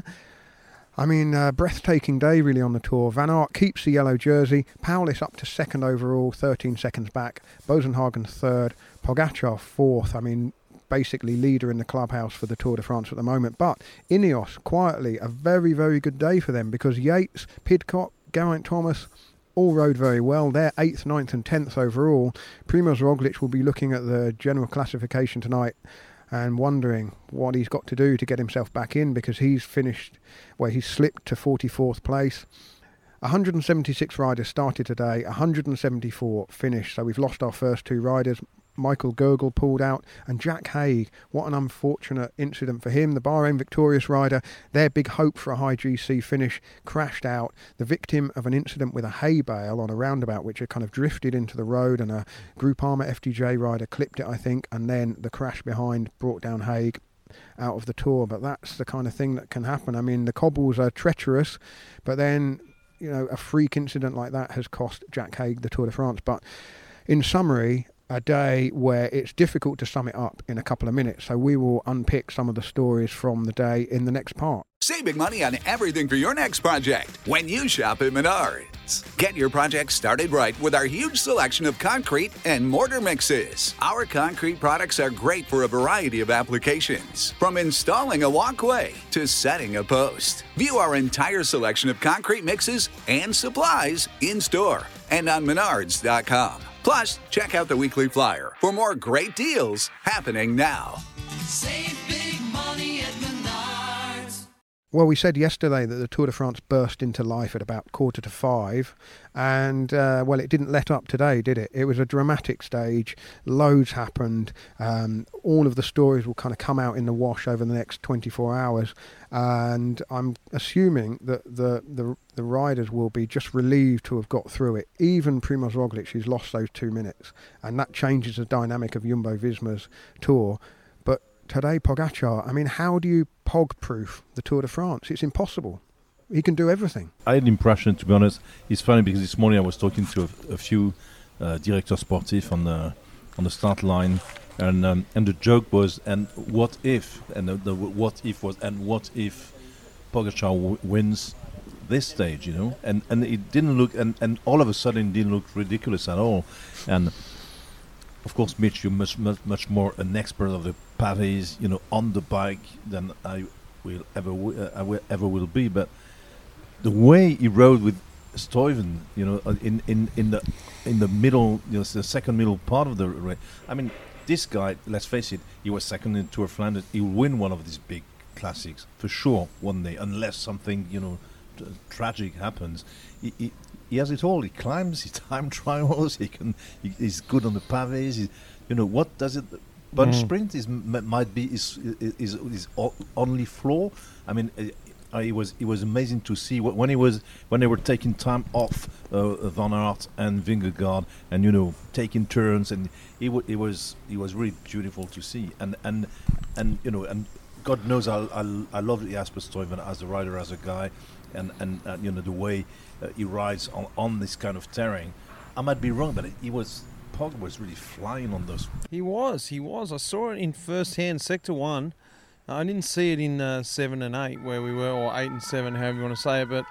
S2: I mean, uh, breathtaking day really on the Tour. Van Aert keeps the yellow jersey. Paulus up to second overall, thirteen seconds back. Bosenhagen third. Pogacar fourth. I mean, basically leader in the clubhouse for the Tour de France at the moment. But Ineos, quietly, a very, very good day for them because Yates, Pidcock, Geraint Thomas all rode very well. They're eighth, ninth and tenth overall. Primoz Roglic will be looking at the general classification tonight and wondering what he's got to do to get himself back in because he's finished, well, he's slipped to forty-fourth place. one hundred seventy-six riders started today, one hundred seventy-four finished, so we've lost our first two riders. Michael Gergel pulled out, and Jack Haig, what an unfortunate incident for him. The Bahrain victorious rider, their big hope for a high G C finish, crashed out, the victim of an incident with a hay bale on a roundabout which had kind of drifted into the road, and a Groupama F D J rider clipped it, I think, and then the crash behind brought down Haig out of the Tour. But that's the kind of thing that can happen. I mean, the cobbles are treacherous, but then, you know, a freak incident like that has cost Jack Haig the Tour de France. But in summary, a day where it's difficult to sum it up in a couple of minutes. So we will unpick some of the stories from the day in the next part.
S8: Save big money on everything for your next project when you shop at Menards. Get your project started right with our huge selection of concrete and mortar mixes. Our concrete products are great for a variety of applications, from installing a walkway to setting a post. View our entire selection of concrete mixes and supplies in store and on menards dot com. Plus, check out the weekly flyer for more great deals happening now.
S9: Save big money at Menards.
S2: Well, we said yesterday that the Tour de France burst into life at about quarter to five, and, uh, well, it didn't let up today, did it? It was a dramatic stage. Loads happened. Um, all of the stories will kind of come out in the wash over the next twenty-four hours, and I'm assuming that the, the, the riders will be just relieved to have got through it. Even Primoz Roglic, who's lost those two minutes, and that changes the dynamic of Jumbo-Visma's Tour. But today, Pogacar, I mean, how do you pog-proof the Tour de France? It's impossible. He can do everything.
S7: I had the impression, to be honest, it's funny because this morning I was talking to a, a few uh, directors sportifs on the on the start line, and um, and the joke was, and what if, and the, the what if was, and what if Pogacar w- wins this stage, you know, and and it didn't look, and, and all of a sudden it didn't look ridiculous at all, and of course, Mitch, you're much much much more an expert of the pavés, you know, on the bike than I will ever w- uh, I will ever will be, but the way he rode with Stuyven, you know, uh, in, in, in the in the middle, you know, the second middle part of the race. I mean, this guy, let's face it, he was second in Tour of Flanders. He will win one of these big classics for sure one day, unless something, you know, t- tragic happens. He, he he has it all. He climbs, he time trials. He can. He, he's good on the pavés. He, you know, what does it? Bunch mm. sprint is m- might be is is is only floor. I mean. Uh, Uh, it was it was amazing to see wh- when he was when they were taking time off uh, Van Aert and Vingegaard, and you know, taking turns, and it, w- it was it was really beautiful to see, and and and you know, and God knows I I, I love Jasper Stuyven as a rider, as a guy, and and uh, you know, the way uh, he rides on, on this kind of terrain. I might be wrong, but he was Pog was really flying on those.
S3: He was, he was. I saw it in first hand, sector one. I didn't see it in uh, seven and eight where we were, or eight and seven, however you want to say it. But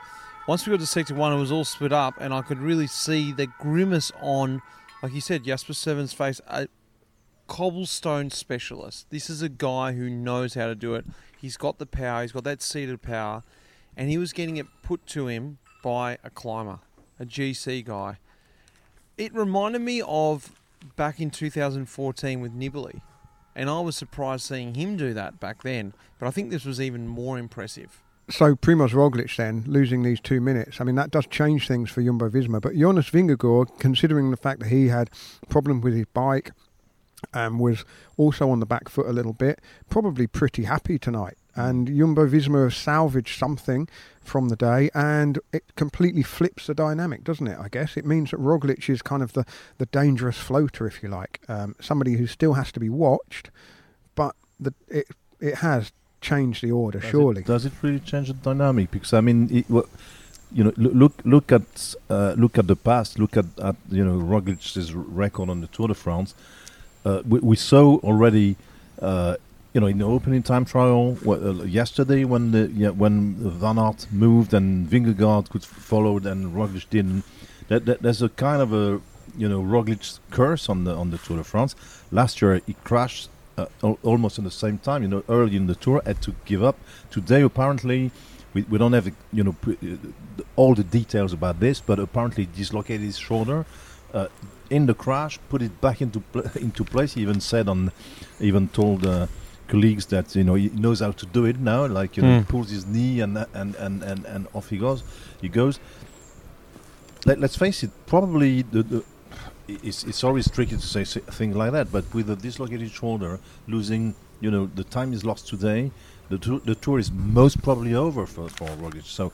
S10: once we got to sector one, it was all split up, and I could really see the grimace on, like you said, Jasper Stuyven's face. A cobblestone specialist. This is a guy who knows how to do it. He's got the power. He's got that seated power, and he was getting it put to him by a climber, a G C guy. It reminded me of back in two thousand fourteen with Nibali, and I was surprised seeing him do that back then, but I think this was even more impressive.
S2: So Primoz Roglic then, losing these two minutes, I mean, that does change things for Jumbo-Visma, but Jonas Vingegaard, considering the fact that he had problems with his bike and was also on the back foot a little bit, probably pretty happy tonight. And Jumbo-Visma have salvaged something from the day, and it completely flips the dynamic, doesn't it, I guess? It means that Roglic is kind of the, the dangerous floater, if you like. Um, somebody who still has to be watched, but the, it it has changed the order,
S7: does
S2: surely.
S7: It, does it really change the dynamic? Because, I mean, it, well, you know, look look at uh, look at the past, look at, at you know, Roglic's record on the Tour de France. Uh, we, we saw already... Uh, You know, in the opening time trial w- uh, yesterday, when the yeah, when Van Aert moved and Vingegaard could follow and Roglic didn't, that, that there's a kind of a you know Roglic's curse on the on the Tour de France. Last year he crashed uh, al- almost at the same time. You know, early in the tour, had to give up. Today apparently we we don't have you know p- uh, all the details about this, but apparently dislocated his shoulder. Uh, in the crash, put it back into pl- into place. He even said on, even told. Uh, colleagues that you know he knows how to do it now, like you know,
S10: Mm.
S7: he pulls his knee and and, and, and and off he goes he goes Let, let's face it, probably the, the it's it's always tricky to say s- things like that, but with a dislocated shoulder, losing you know the time is lost today, the tour, the tour is most probably over for for Roglic. So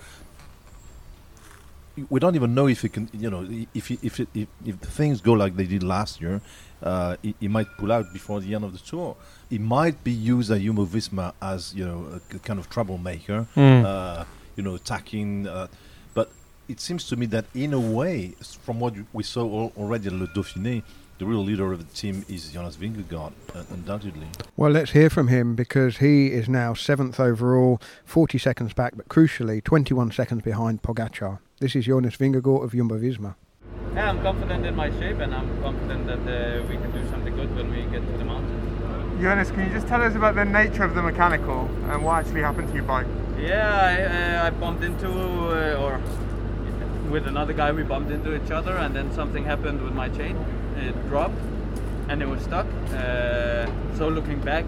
S7: we don't even know if he can, you know, if he, if, it, if if things go like they did last year, uh, he, he might pull out before the end of the tour. He might be used at Jumbo-Visma as, you know, a, a kind of troublemaker,
S10: Mm.
S7: uh, you know, attacking. Uh, but it seems to me that in a way, s- from what you- we saw al- already at Le Dauphiné, the real leader of the team is Jonas Vingegaard, uh, undoubtedly.
S2: Well, let's hear from him, because he is now seventh overall, forty seconds back, but crucially twenty-one seconds behind Pogacar. This is Jonas Vingegaard of Jumbo-Visma.
S11: Yeah, I'm confident in my shape, and I'm confident that uh, we can do something good when we get to the mountain.
S12: Jonas, can you just tell us about the nature of the mechanical and what actually happened to your bike?
S11: Yeah, I, uh, I bumped into, uh, or with another guy, we bumped into each other, and then something happened with my chain. It dropped, and it was stuck. Uh, so looking back,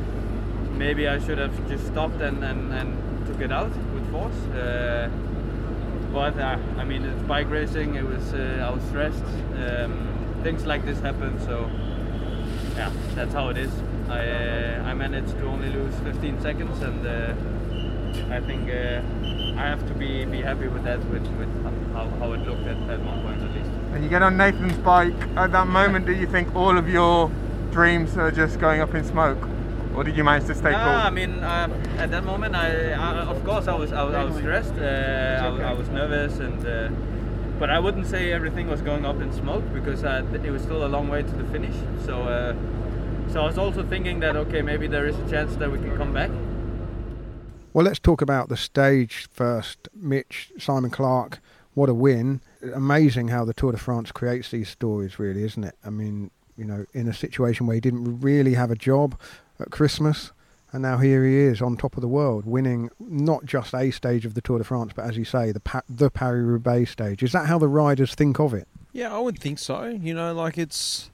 S11: maybe I should have just stopped and, and, and took it out with force. Uh, but uh, I mean, it's bike racing. It was uh, I was stressed. Um, things like this happen, so yeah, that's how it is. I uh, I managed to only lose fifteen seconds, and uh, I think uh, I have to be, be happy with that, with, with how, how it looked at, at one point at least.
S12: And you get on Nathan's bike, at that moment, do you think all of your dreams are just going up in smoke? Or did you manage to stay
S11: No,
S12: cool?
S11: I mean, uh, at that moment, I, I of course I was I, was- I was stressed. Uh, I, was- I was nervous, and uh, but I wouldn't say everything was going up in smoke, because uh, th- it was still a long way to the finish. So uh, so I was also thinking that okay, maybe there is a chance that we can come back.
S2: Well, let's talk about the stage first. Mitch, Simon Clark, what a win. Amazing how the Tour de France creates these stories, really, isn't it? I mean, you know, in a situation where he didn't really have a job at Christmas, and now here he is on top of the world, winning not just a stage of the Tour de France, but as you say, the pa- the Paris-Roubaix stage. Is that how the riders think of it?
S10: Yeah, I would think so. You know, like it's,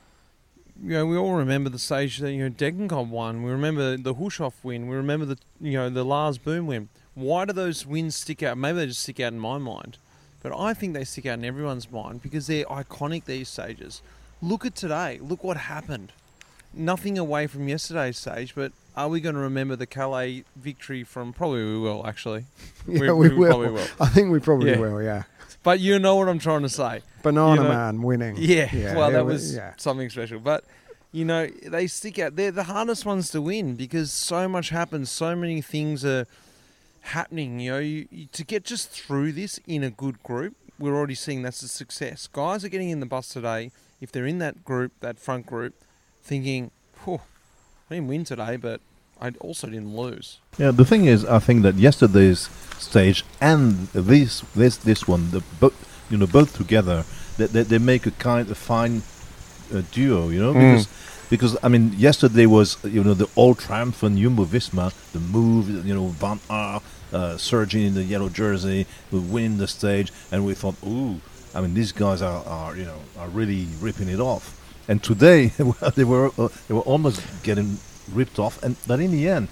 S10: you know, we all remember the stage that, you know, Degenkolb won. We remember the Hushoff win. We remember the, you know, the Lars Boom win. Why do those wins stick out? Maybe they just stick out in my mind, but I think they stick out in everyone's mind because they're iconic, these stages. Look at today. Look what happened. Nothing away from yesterday's stage, but are we going to remember the Calais victory from? Probably we will, actually.
S2: Yeah, we, will.
S10: Probably will.
S2: I think we probably
S10: Yeah.
S2: will, yeah.
S10: But you know what I'm trying to say.
S2: Banana
S10: You know-
S2: Man winning.
S10: Yeah,
S2: Yeah,
S10: well,
S2: it
S10: that
S2: was-
S10: was
S2: yeah.
S10: something special. But, you know, they stick out. They're the hardest ones to win because so much happens. So many things are happening. You know, you, you, to get just through this in a good group, we're already seeing that's a success. Guys are getting in the bus today, if they're in that group, that front group, thinking, "Whew, I didn't win today, but I also didn't lose."
S7: Yeah, the thing is, I think that yesterday's stage and this this this one, the bo- you know, both together, they, they, they make a kind of fine uh, duo, you know,
S2: Mm.
S7: because because I mean, yesterday was, you know, the all triumphant Jumbo-Visma, the move, you know, Van Aert uh, surging in the yellow jersey, we win the stage, and we thought, ooh, I mean, these guys are, are you know, are really ripping it off. And today, well, they were uh, they were almost getting ripped off, and but in the end,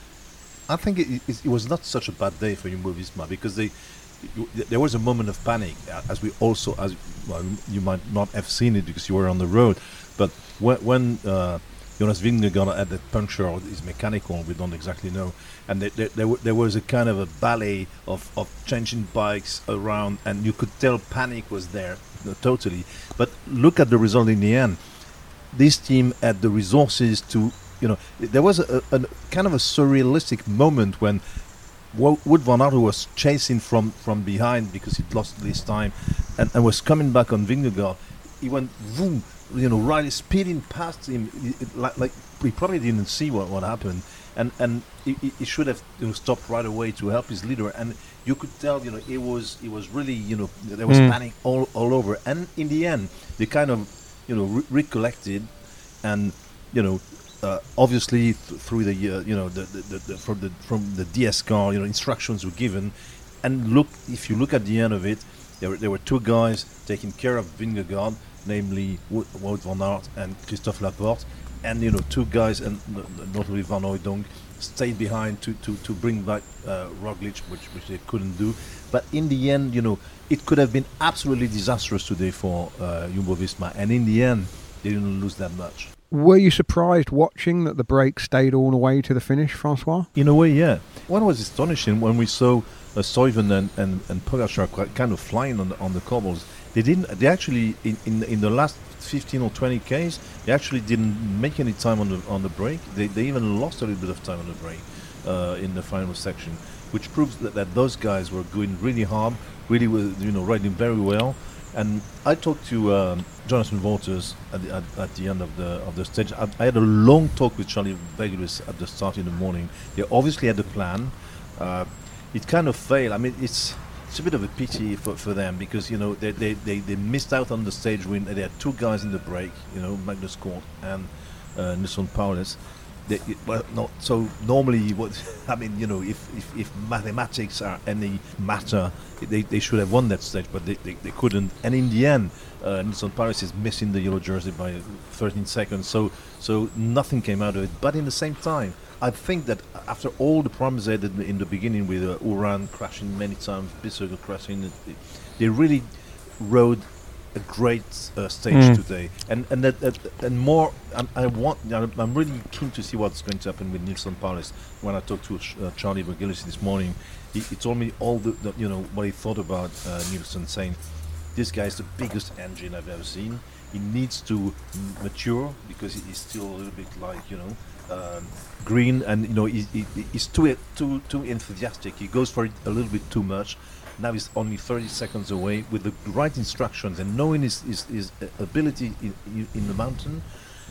S7: I think it, it, it was not such a bad day for Jumbo-Visma, because they. You, there was a moment of panic, uh, as we also, as well, you might not have seen it because you were on the road, but when, when uh, Jonas Vingegaard had that puncture, or his mechanical, we don't exactly know, and there, there, there, w- there was a kind of a ballet of, of changing bikes around, and you could tell panic was there, you know, totally. But look at the result in the end. This team had the resources to, you know, there was a, a, a kind of a surrealistic moment when Wo- Wout van Aert, who was chasing from, from behind because he'd lost this time, and, and was coming back on Vingegaard. He went boom, you know, right, speeding past him, it, it, like, like he probably didn't see what, what happened, and and he, he- he should have, you know, stopped right away to help his leader. And you could tell, you know, it was it was really, you know, there was
S2: Mm.
S7: panic all all over. And in the end, they kind of, you know, re- recollected, and you know. Uh, obviously, th- through the uh, you know the, the, the, the from the from the D S car, you know, instructions were given, and look, if you look at the end of it, there were there were two guys taking care of Vingegaard, namely Wo- Wout van Aert and Christophe Laporte, and you know, two guys, and n- n- notably Van Hooijdonk, stayed behind to, to, to bring back uh, Roglic, which which they couldn't do. But in the end, you know, it could have been absolutely disastrous today for uh, Jumbo-Visma, and in the end, they didn't lose that much.
S2: Were you surprised watching that the break stayed all the way to the finish, Francois?
S7: In a way, yeah. What was astonishing when we saw uh, Stuyven and, and, and Pogacar quite kind of flying on the, on the cobbles. They didn't. They actually in, in in the last fifteen or twenty k's, they actually didn't make any time on the on the break. They they even lost a little bit of time on the break uh, in the final section, which proves that, that those guys were going really hard, really were, you know, riding very well. And I talked to um, Jonathan Waters at the, at, at the end of the of the stage. I, I had a long talk with Charlie Vegas at the start in the morning. They obviously had a plan. Uh, it kind of failed. I mean, it's it's a bit of a pity for, for them, because, you know, they, they, they, they missed out on the stage win. They had two guys in the break, you know, Magnus Cort and uh, Nilsson Paulus. They, it, well, not so normally. What I mean, you know, if, if, if mathematics are any matter, they, they should have won that stage, but they, they, they couldn't. And in the end, uh, Nilsson Paulus is missing the yellow jersey by thirteen seconds. So so nothing came out of it. But in the same time, I think that after all the problems they did in the beginning with uh, Uran crashing many times, Bissegger crashing, it, they really rode a great uh, stage
S2: Mm.
S7: today, and and that, that and more. I'm, I want. I'm I'm really keen to see what's going to happen with Nilsson Paulus. When I talked to uh, Charlie McGillis this morning, he, he told me all the, the you know what he thought about uh, Nilsson, saying this guy is the biggest engine I've ever seen. He needs to m- mature, because he- he's still a little bit like, you know, um, green, and you know he, he, he's too too too enthusiastic. He goes for it a little bit too much. Now he's only thirty seconds away with the right instructions and knowing his, his, his ability in, in, in the mountain.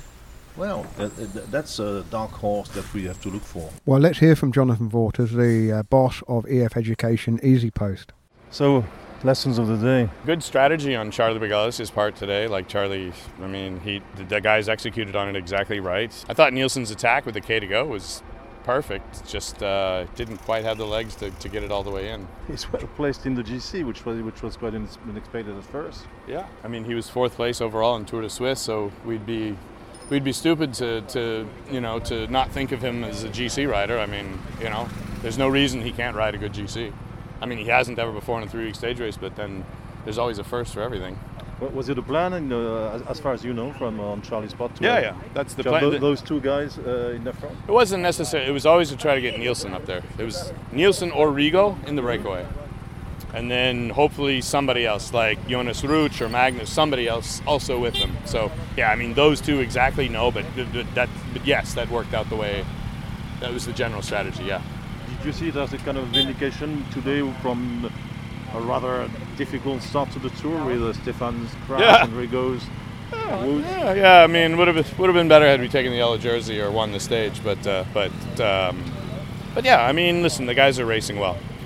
S7: Well, uh, uh, that's a dark horse that we have to look for.
S2: Well, let's hear from Jonathan Waters, the uh, boss of E F Education Easy Post.
S13: So, lessons of the day.
S14: Good strategy on Charlie Begalis's part today. Like Charlie, I mean, he the, the guys executed on it exactly right. I thought Nielsen's attack with the K to go was perfect. Just uh, didn't quite have the legs to, to get it all the way in.
S13: He's well placed in the G C, which was which was quite unex- unexpected at first.
S14: Yeah, I mean, he was fourth place overall in Tour de Suisse, so we'd be we'd be stupid to, to you know to not think of him as a G C rider. I mean, you know, there's no reason he can't ride a good G C. I mean, he hasn't ever before in a three-week stage race, but then there's always a first for everything.
S13: What, was it a plan, and, uh, as, as far as you know, from uh, on Charlie's spot? To
S14: Yeah,
S13: have-
S14: yeah, that's the
S13: to have
S14: plan.
S13: tho- those two guys uh, in the front.
S14: It wasn't necessary. It was always to try to get Nielsen up there. It was Nielsen or Rigo in the breakaway. And then hopefully somebody else, like Jonas Ruch or Magnus, somebody else also with them. So, yeah, I mean, those two exactly no, but th- th- that, but yes, that worked out the way, that was the general strategy, yeah.
S13: Did you see it as a kind of vindication today from a rather difficult start to the tour with uh, Stefan's crash
S14: Yeah.
S13: and Rigo's wounds?
S14: Yeah, yeah. I mean, would have would have been better had we taken the yellow jersey or won the stage, but uh, but um, but yeah. I mean, listen, the guys are racing well.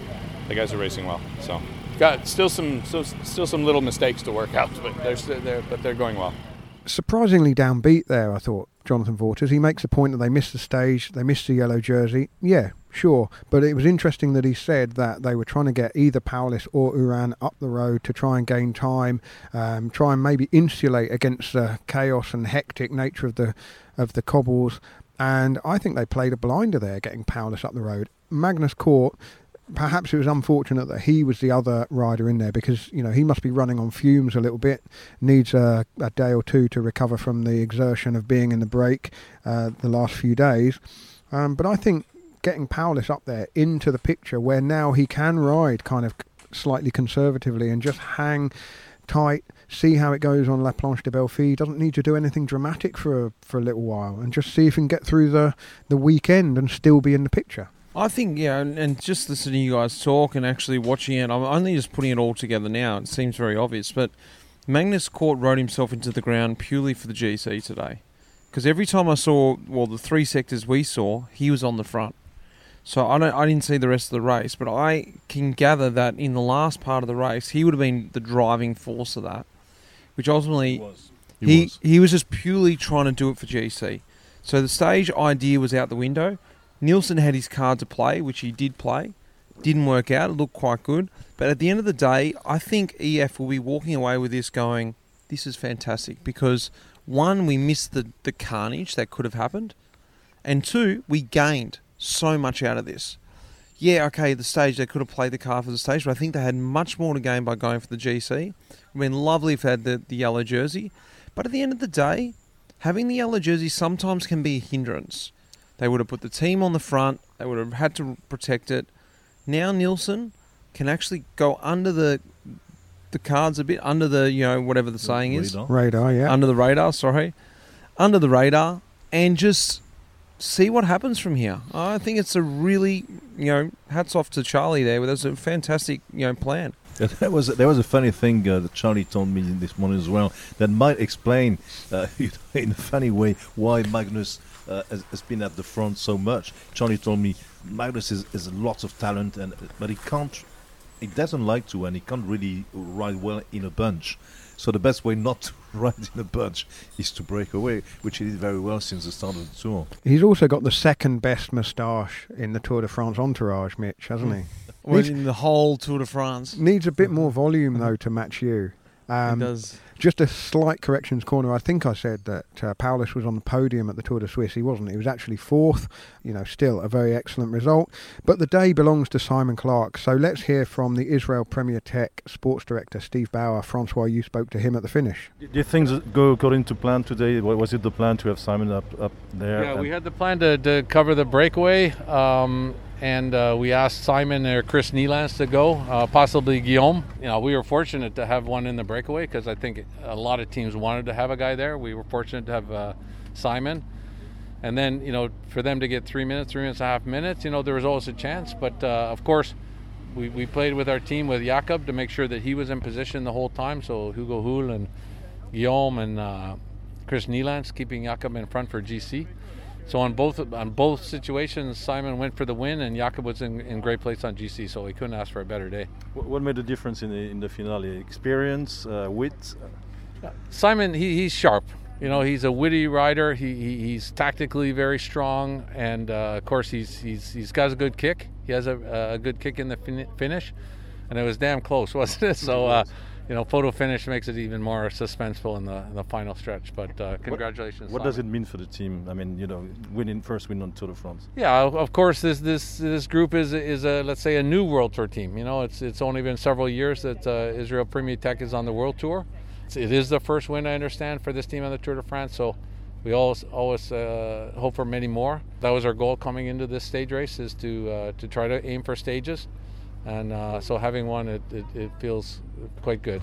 S14: the guys are racing well. So got still some still, still some little mistakes to work out, but they're, still, they're but they're going well.
S2: Surprisingly downbeat there, I thought, Jonathan Vaughters. He makes the point that they missed the stage, they missed the yellow jersey. Yeah, sure. But it was interesting that he said that they were trying to get either Powless or Uran up the road to try and gain time, um, try and maybe insulate against the chaos and hectic nature of the of the cobbles. And I think they played a blinder there, getting Powless up the road. Magnus Cort, perhaps it was unfortunate that he was the other rider in there, because, you know, he must be running on fumes a little bit, needs a, a day or two to recover from the exertion of being in the break uh, the last few days. Um, but I think getting Powless up there into the picture, where now he can ride kind of slightly conservatively and just hang tight, see how it goes on La Planche de Belfi, doesn't need to do anything dramatic for a, for a little while, and just see if he can get through the, the weekend and still be in the picture.
S10: I think, yeah, and, and just listening to you guys talk and actually watching it, I'm only just putting it all together now. It seems very obvious, but Magnus Cort rode himself into the ground purely for the G C today. Because every time I saw, well, the three sectors we saw, he was on the front. So I don't, I didn't see the rest of the race, but I can gather that in the last part of the race, he would have been the driving force of that, which ultimately
S7: He was. He
S10: he,
S7: was.
S10: he was just purely trying to do it for G C. So the stage idea was out the window. Nielsen had his card to play, which he did play. Didn't work out. It looked quite good. But at the end of the day, I think E F will be walking away with this going, this is fantastic. Because, one, we missed the, the carnage that could have happened. And two, we gained so much out of this. Yeah, okay, the stage, they could have played the car for the stage, but I think they had much more to gain by going for the G C. It would have been lovely if they had the, the yellow jersey. But at the end of the day, having the yellow jersey sometimes can be a hindrance. They would have put the team on the front. They would have had to protect it. Now Nielsen can actually go under the the cards a bit, under the, you know, whatever the saying is.
S2: Radar. Radar, yeah.
S10: Under the radar, sorry. Under the radar, and just see what happens from here. I think it's a really, you know, hats off to Charlie there. That's a fantastic, you know, plan.
S7: Yeah, that was there was a funny thing uh, that Charlie told me this morning as well that might explain uh, in a funny way why Magnus uh, has, has been at the front so much. Charlie told me Magnus is, is lots of talent, and but he can't, he doesn't like to, and he can't really ride well in a bunch. So the best way not to ride in a bunch is to break away, which he did very well since the start of the Tour.
S2: He's also got the second best moustache in the Tour de France entourage, Mitch, hasn't he?
S10: Well, in the whole Tour de France.
S2: Needs a bit more volume, though, to match you. Um,
S10: It does.
S2: Just a slight corrections corner. I think I said that uh, Powless was on the podium at the Tour de Suisse. He wasn't. He was actually fourth. You know, still a very excellent result. But the day belongs to Simon Clarke. So let's hear from the Israel Premier Tech sports director, Steve Bauer. Francois, you spoke to him at the finish.
S13: Did things go according to plan today? Wa- Was it the plan to have Simon up up there?
S15: Yeah,
S13: and-
S15: we had the plan to, to cover the breakaway, um, and uh, we asked Simon or Chris Nielands to go, uh, possibly Guillaume. You know, we were fortunate to have one in the breakaway because I think a lot of teams wanted to have a guy there. We were fortunate to have uh, Simon. And then, you know, for them to get three minutes, three minutes and a half minutes, you know, there was always a chance. But, uh, of course, we, we played with our team with Jakob to make sure that he was in position the whole time. So Hugo Hull and Guillaume and uh, Chris Nielands keeping Jakob in front for G C. So on both on both situations, Simon went for the win, and Jakob was in, in great place on G C, so we couldn't ask for a better day.
S13: Wh- What made the difference in the in the finale? Experience, uh, wit.
S15: Simon, he, he's sharp. You know, he's a witty rider. He, he he's tactically very strong, and uh, of course he's he's he's got a good kick. He has a, a good kick in the fin- finish, and it was damn close, wasn't it? So. Uh, You know, photo finish makes it even more suspenseful in the in the final stretch. But uh, congratulations.
S13: What, what
S15: Simon.
S13: does it mean for the team? I mean, you know, winning first win on Tour de France.
S15: Yeah, of- of course, this this this group is is a let's say a new World Tour team. You know, it's it's only been several years that uh, Israel Premier Tech is on the World Tour. It's, it is the first win, I understand, for this team on the Tour de France. So we always always uh, hope for many more. That was our goal coming into this stage race, is to uh, to try to aim for stages, and uh, so having one, it, it, it feels quite good.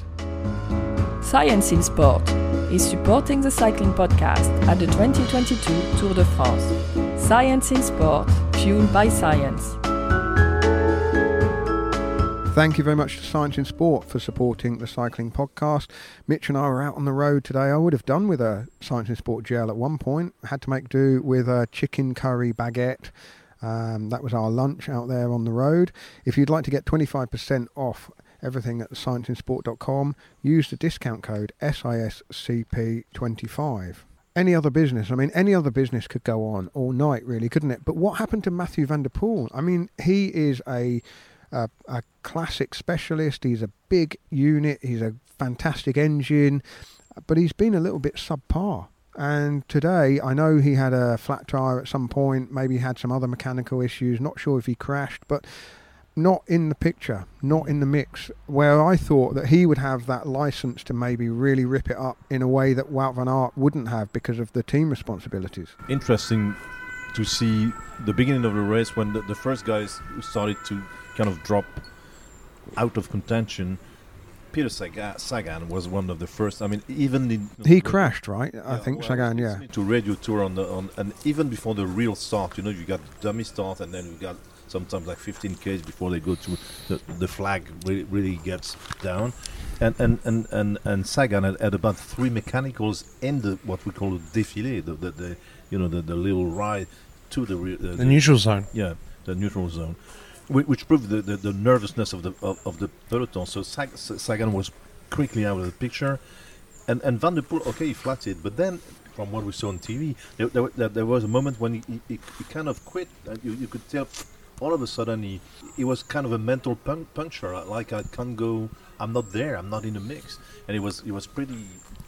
S1: Science in Sport is supporting the cycling podcast at the twenty twenty-two Tour de France. Science in Sport, fueled by science.
S2: Thank you very much to Science in Sport for supporting the cycling podcast. Mitch and I were out on the road today. I would have done with a Science in Sport gel at one point. Had to make do with a chicken curry baguette. Um, that was our lunch out there on the road. If you'd like to get twenty-five percent off everything at science in sport dot com, use the discount code S I S C P twenty-five. Any other business, I mean, any other business could go on all night, really, couldn't it? But what happened to Mathieu van der Poel? I mean, he is a, a, a classic specialist. He's a big unit. He's a fantastic engine, but he's been a little bit subpar. And today, I know he had a flat tyre at some point, maybe had some other mechanical issues, not sure if he crashed, but not in the picture, not in the mix, where I thought that he would have that licence to maybe really rip it up in a way that Wout van Aert wouldn't have because of the team responsibilities.
S7: Interesting to see the beginning of the race when the, the first guys started to kind of drop out of contention. Peter Sagan, Sagan was one of the first. I mean, even in
S2: he crashed, right? I
S7: yeah,
S2: think
S7: well,
S2: Sagan, yeah.
S7: To radio tour on the on, and even before the real start, you know, you got dummy start, and then you got sometimes like fifteen Ks before they go to the, the flag really, really gets down, and and and and, and Sagan had, had about three mechanicals in the what we call the défilé, the, the, the you know the, the little ride to the re, uh,
S10: the, the neutral zone.
S7: Yeah, the neutral zone. Which proved the, the, the nervousness of the of, of the peloton. So Sag, Sagan was quickly out of the picture, and and Van der Poel, okay, he flatted, but then from what we saw on T V, there, there, there was a moment when he, he, he kind of quit, and you, you could tell all of a sudden he it was kind of a mental pun- puncture, like I can't go, I'm not there, I'm not in the mix, and it was it was pretty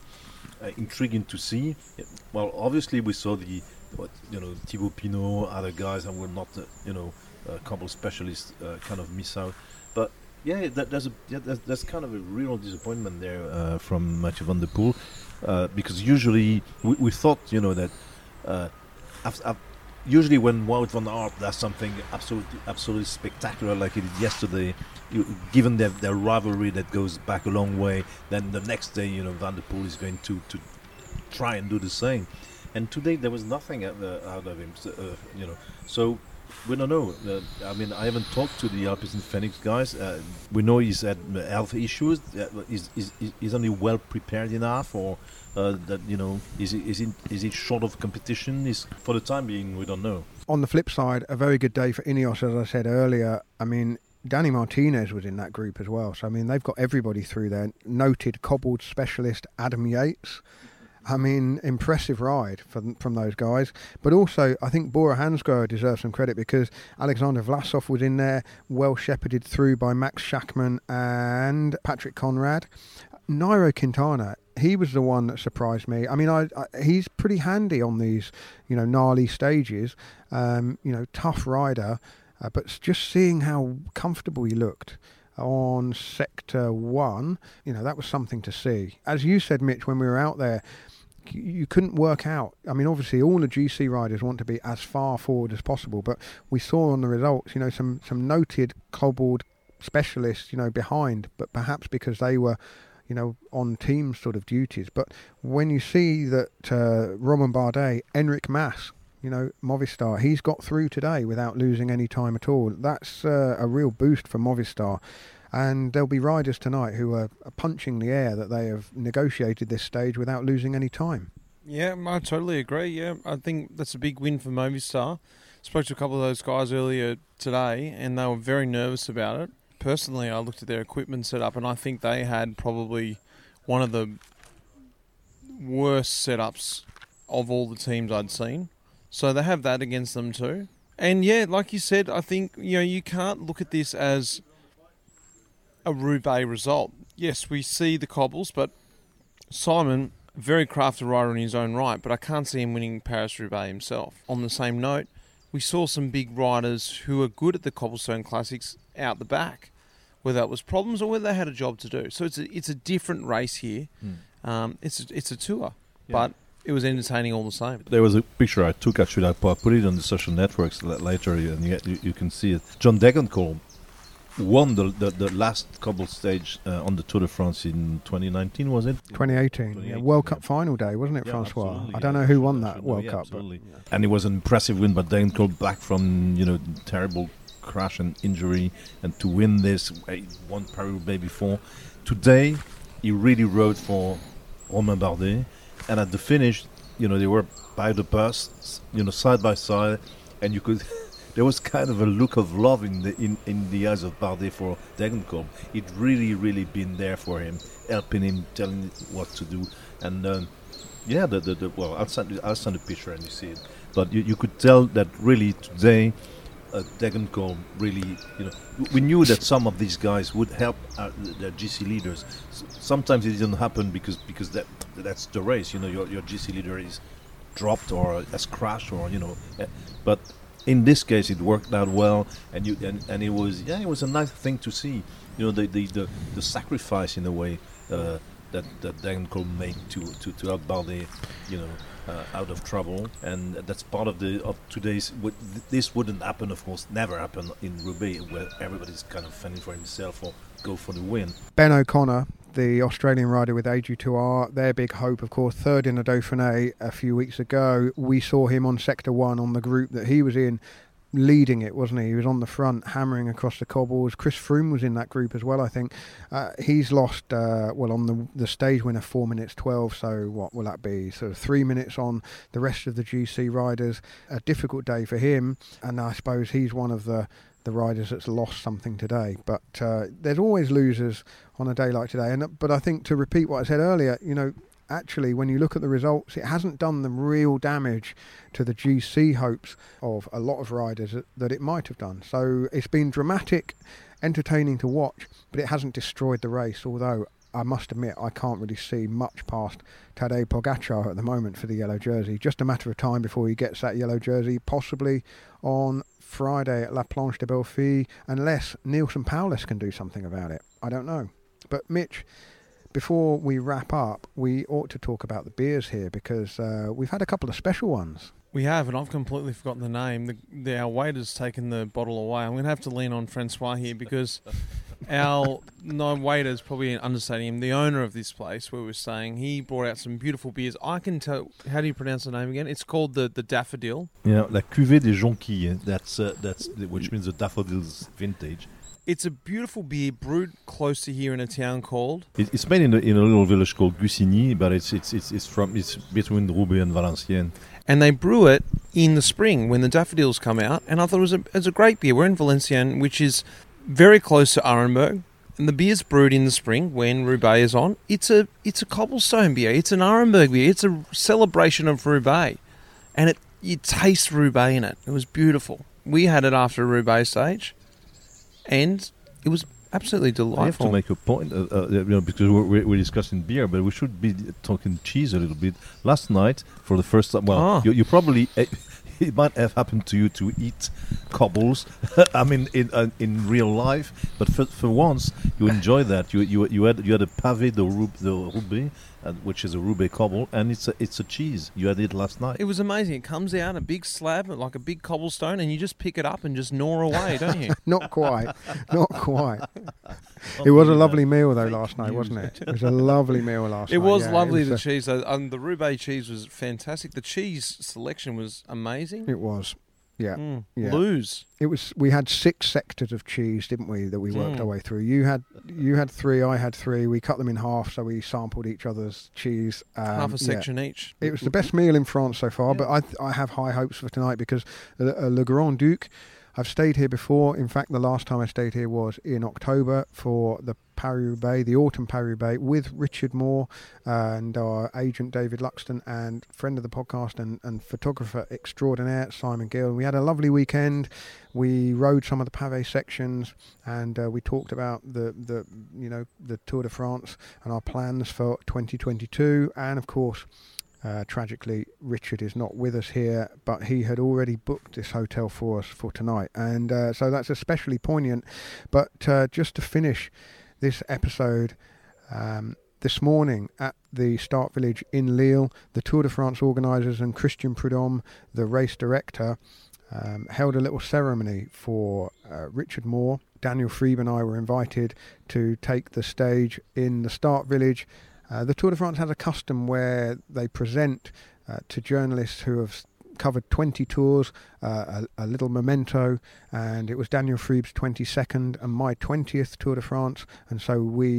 S7: uh, intriguing to see. Well, obviously we saw the what, you know Thibaut Pinot, other guys, and were not uh, you know. A couple of specialists uh, kind of miss out, but yeah, that, there's a yeah, there's, there's kind of a real disappointment there uh, from Mathieu van der Poel, uh, because usually we, we thought you know that uh, after, after usually when Wout van Aert does something absolutely absolutely spectacular like he did yesterday, you, given their, their rivalry that goes back a long way, then the next day you know Van der Poel is going to, to try and do the same, and today there was nothing out, uh, out of him, so, uh, you know so. We don't know. Uh, I mean, I haven't talked to the Alpecin Phoenix guys. Uh, we know he's had health issues. Uh, is is is only well prepared enough, or uh, that you know, is he, is he is he short of competition? Is for the time being, we don't know.
S2: On the flip side, a very good day for Ineos, as I said earlier. I mean, Danny Martinez was in that group as well. So I mean, they've got everybody through there. Noted cobbled specialist Adam Yates. I mean, impressive ride from from those guys. But also, I think Bora Hansgrohe deserves some credit because Alexander Vlasov was in there, well shepherded through by Max Schachmann and Patrick Conrad. Nairo Quintana, he was the one that surprised me. I mean, I, I he's pretty handy on these, you know, gnarly stages. Um, you know, tough rider, uh, but just seeing how comfortable he looked on sector one, you know, that was something to see. As you said, Mitch, when we were out there, you couldn't work out. I mean, obviously, all the G C riders want to be as far forward as possible, but we saw on the results, you know, some some noted cobbled specialists, you know, behind, but perhaps because they were, you know, on team sort of duties. But when you see that uh, Romain Bardet, Enric Mas, you know, Movistar, he's got through today without losing any time at all. That's uh, a real boost for Movistar. And there'll be riders tonight who are, are punching the air that they have negotiated this stage without losing any time.
S10: Yeah, I totally agree. Yeah, I think that's a big win for Movistar. Spoke to a couple of those guys earlier today, and they were very nervous about it. Personally, I looked at their equipment setup, and I think they had probably one of the worst setups of all the teams I'd seen. So they have that against them too. And yeah, like you said, I think you know you can't look at this as a Roubaix result. Yes, we see the cobbles, but Simon, very crafty rider in his own right, but I can't see him winning Paris-Roubaix himself. On the same note, we saw some big riders who are good at the cobblestone classics out the back, whether that was problems or whether they had a job to do. So it's a, it's a different race here. Mm. Um, it's, a, it's a tour, yeah. But it was entertaining all the same.
S7: There was a picture I took, actually. I put it on the social networks later, and you, you can see it. John Degenkolb won the, the the last cobble stage uh, on the Tour de France in twenty nineteen, was it?
S2: twenty eighteen, yeah. World Cup final day, wasn't it,
S7: yeah,
S2: Francois? I don't know who won that World
S7: yeah,
S2: Cup.
S7: Absolutely.
S2: But, yeah.
S7: And it was an impressive win, but Degenkolb back from, you know, terrible crash and injury, and to win this, he won Paris-Roubaix before. Today, he really rode for Romain Bardet, and at the finish, you know, they were by the bus, you know, side by side, and you could there was kind of a look of love in the in, in the eyes of Bardet for Degenkolb. It really, really been there for him, helping him, telling him what to do, and um, yeah, the, the, the well, I'll send I'll send a picture and you see it. But you, you could tell that really today, uh, Degenkolb really, you know, we knew that some of these guys would help uh, the G C leaders. S- sometimes it didn't happen because because that that's the race. You know, your your G C leader is dropped or has crashed or you know, uh, but in this case it worked out well, and you and, and it was yeah it was a nice thing to see. You know, the the the, the sacrifice in a way uh, that that Degenkolb made to to to help Bardet, you know. Uh, out of trouble, and that's part of the of today's. W- this wouldn't happen, of course, never happen in Roubaix, where everybody's kind of fending for himself or go for the win.
S2: Ben O'Connor, the Australian rider with A G two R, their big hope, of course, third in the Dauphiné a few weeks ago. We saw him on Sector One on the group that he was in, leading it, wasn't he? He was on the front, hammering across the cobbles. Chris Froome was in that group as well, I think. Uh, he's lost, uh, well, on the the stage winner, four minutes twelve, so what will that be? So three minutes on the rest of the G C riders. A difficult day for him, and I suppose he's one of the, the riders that's lost something today. But uh, there's always losers on a day like today. And But I think, to repeat what I said earlier, you know, actually, when you look at the results, it hasn't done them real damage to the G C hopes of a lot of riders that, that it might have done. So it's been dramatic, entertaining to watch, but it hasn't destroyed the race, although I must admit I can't really see much past Tadej Pogacar at the moment for the yellow jersey. Just a matter of time before he gets that yellow jersey, possibly on Friday at La Planche de Belfi, unless Nielsen Paulus can do something about it. I don't know. But Mitch, before we wrap up, we ought to talk about the beers here, because uh, we've had a couple of special ones.
S10: We have, and I've completely forgotten the name. The, the, our waiter's taken the bottle away. I'm going to have to lean on Francois here, because our no waiter's probably understating him. The owner of this place where we're staying, he brought out some beautiful beers. I can tell. How do you pronounce the name again? It's called the the Daffodil.
S7: Yeah, la cuvée des jonquilles. That's uh, that's which means the daffodils vintage.
S10: It's a beautiful beer brewed close to here in a town called.
S7: It, it's made in a, in a little village called Gussigny, but it's it's it's it's from it's between Roubaix and Valenciennes.
S10: And they brew it in the spring when the daffodils come out. And I thought it was a it was a great beer. We're in Valenciennes, which is very close to Arenberg, and the beer's brewed in the spring when Roubaix is on. It's a it's a cobblestone beer. It's an Arenberg beer. It's a celebration of Roubaix, and it you taste Roubaix in it. It was beautiful. We had it after a Roubaix stage. And it was absolutely delightful.
S7: I have to make a point, uh, uh, you know, because we're, we're discussing beer, but we should be talking cheese a little bit. Last night, for the first time, well,
S10: Ah.
S7: you, you probably, uh, it might have happened to you to eat cobbles. I mean, in uh, in real life, but for, for once, you enjoyed that. You you you had you had a pavé de Roub- de Roubaix, uh, which is a Roubaix cobble, and it's a it's a cheese. You had it last night.
S10: It was amazing. It comes out a big slab, like a big cobblestone, and you just pick it up and just gnaw away, don't you?
S2: Not quite. Not quite. It was a lovely meal, though, last night, wasn't it? It was a lovely meal last
S10: It
S2: night.
S10: was
S2: yeah.
S10: lovely,
S2: It
S10: the
S2: was a-
S10: cheese. Uh, um, the Roubaix cheese was fantastic. The cheese selection was amazing.
S2: It was. Yeah.
S10: Mm.
S2: yeah.
S10: Lose.
S2: It was. We had six sectors of cheese, didn't we, that we worked
S10: Mm.
S2: our way through. You had you had three, I had three. We cut them in half, so we sampled each other's cheese. Um,
S10: Half a
S2: yeah.
S10: section each.
S2: It was the best meal in France so far, but I th- I have high hopes for tonight, because uh, uh, Le Grand Duc, I've stayed here before. In fact, the last time I stayed here was in October for the Paris-Roubaix, the autumn Paris-Roubaix, with Richard Moore and our agent David Luxton and friend of the podcast and, and photographer extraordinaire Simon Gill. We had a lovely weekend. We rode some of the pavé sections, and uh, we talked about the, the you know the Tour de France and our plans for twenty twenty-two, and of course, Uh, tragically, Richard is not with us here, but he had already booked this hotel for us for tonight, and uh, so that's especially poignant. But uh, just to finish this episode, um, this morning at the start village in Lille, the Tour de France organisers and Christian Prudhomme, the race director, um, held a little ceremony for uh, Richard Moore. Daniel Friebe and I were invited to take the stage in the start village. Uh, the Tour de France has a custom where they present uh, to journalists who have covered twenty tours uh, a, a little memento, and it was Daniel Friebe's twenty-second and my twentieth Tour de France, and so we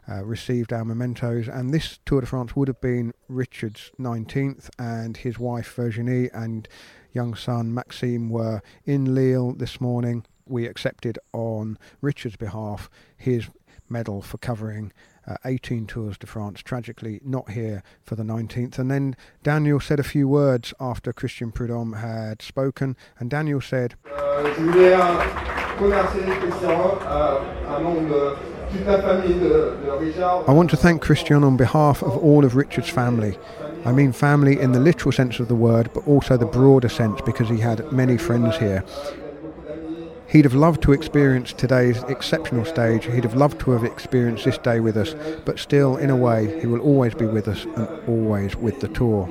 S2: uh, received our mementos. And this Tour de France would have been Richard's nineteenth, and his wife Virginie and young son Maxime were in Lille this morning. We accepted on Richard's behalf his medal for covering uh, eighteen Tours de France, tragically not here for the nineteenth. And then Daniel said a few words after Christian Prudhomme had spoken, and Daniel said,
S16: uh, je voulais uh, remercier Christian, uh, un nom de toute la famille de, de Richard.
S2: I want to thank Christian on behalf of all of Richard's family. I mean family in the literal sense of the word, but also the broader sense, because he had many friends here. He'd have loved to experience today's exceptional stage. He'd have loved to have experienced this day with us, but still, in a way, he will always be with us and always with the Tour.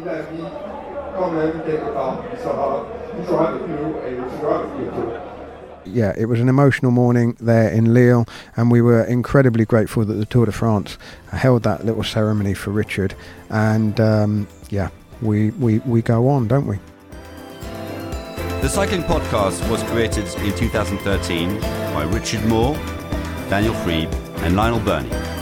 S2: Yeah, it was an emotional morning there in Lille, and we were incredibly grateful that the Tour de France held that little ceremony for Richard. And um, yeah, we, we, we go on, don't we?
S17: The Cycling Podcast was created in two thousand thirteen by Richard Moore, Daniel Friebe and Lionel Burney.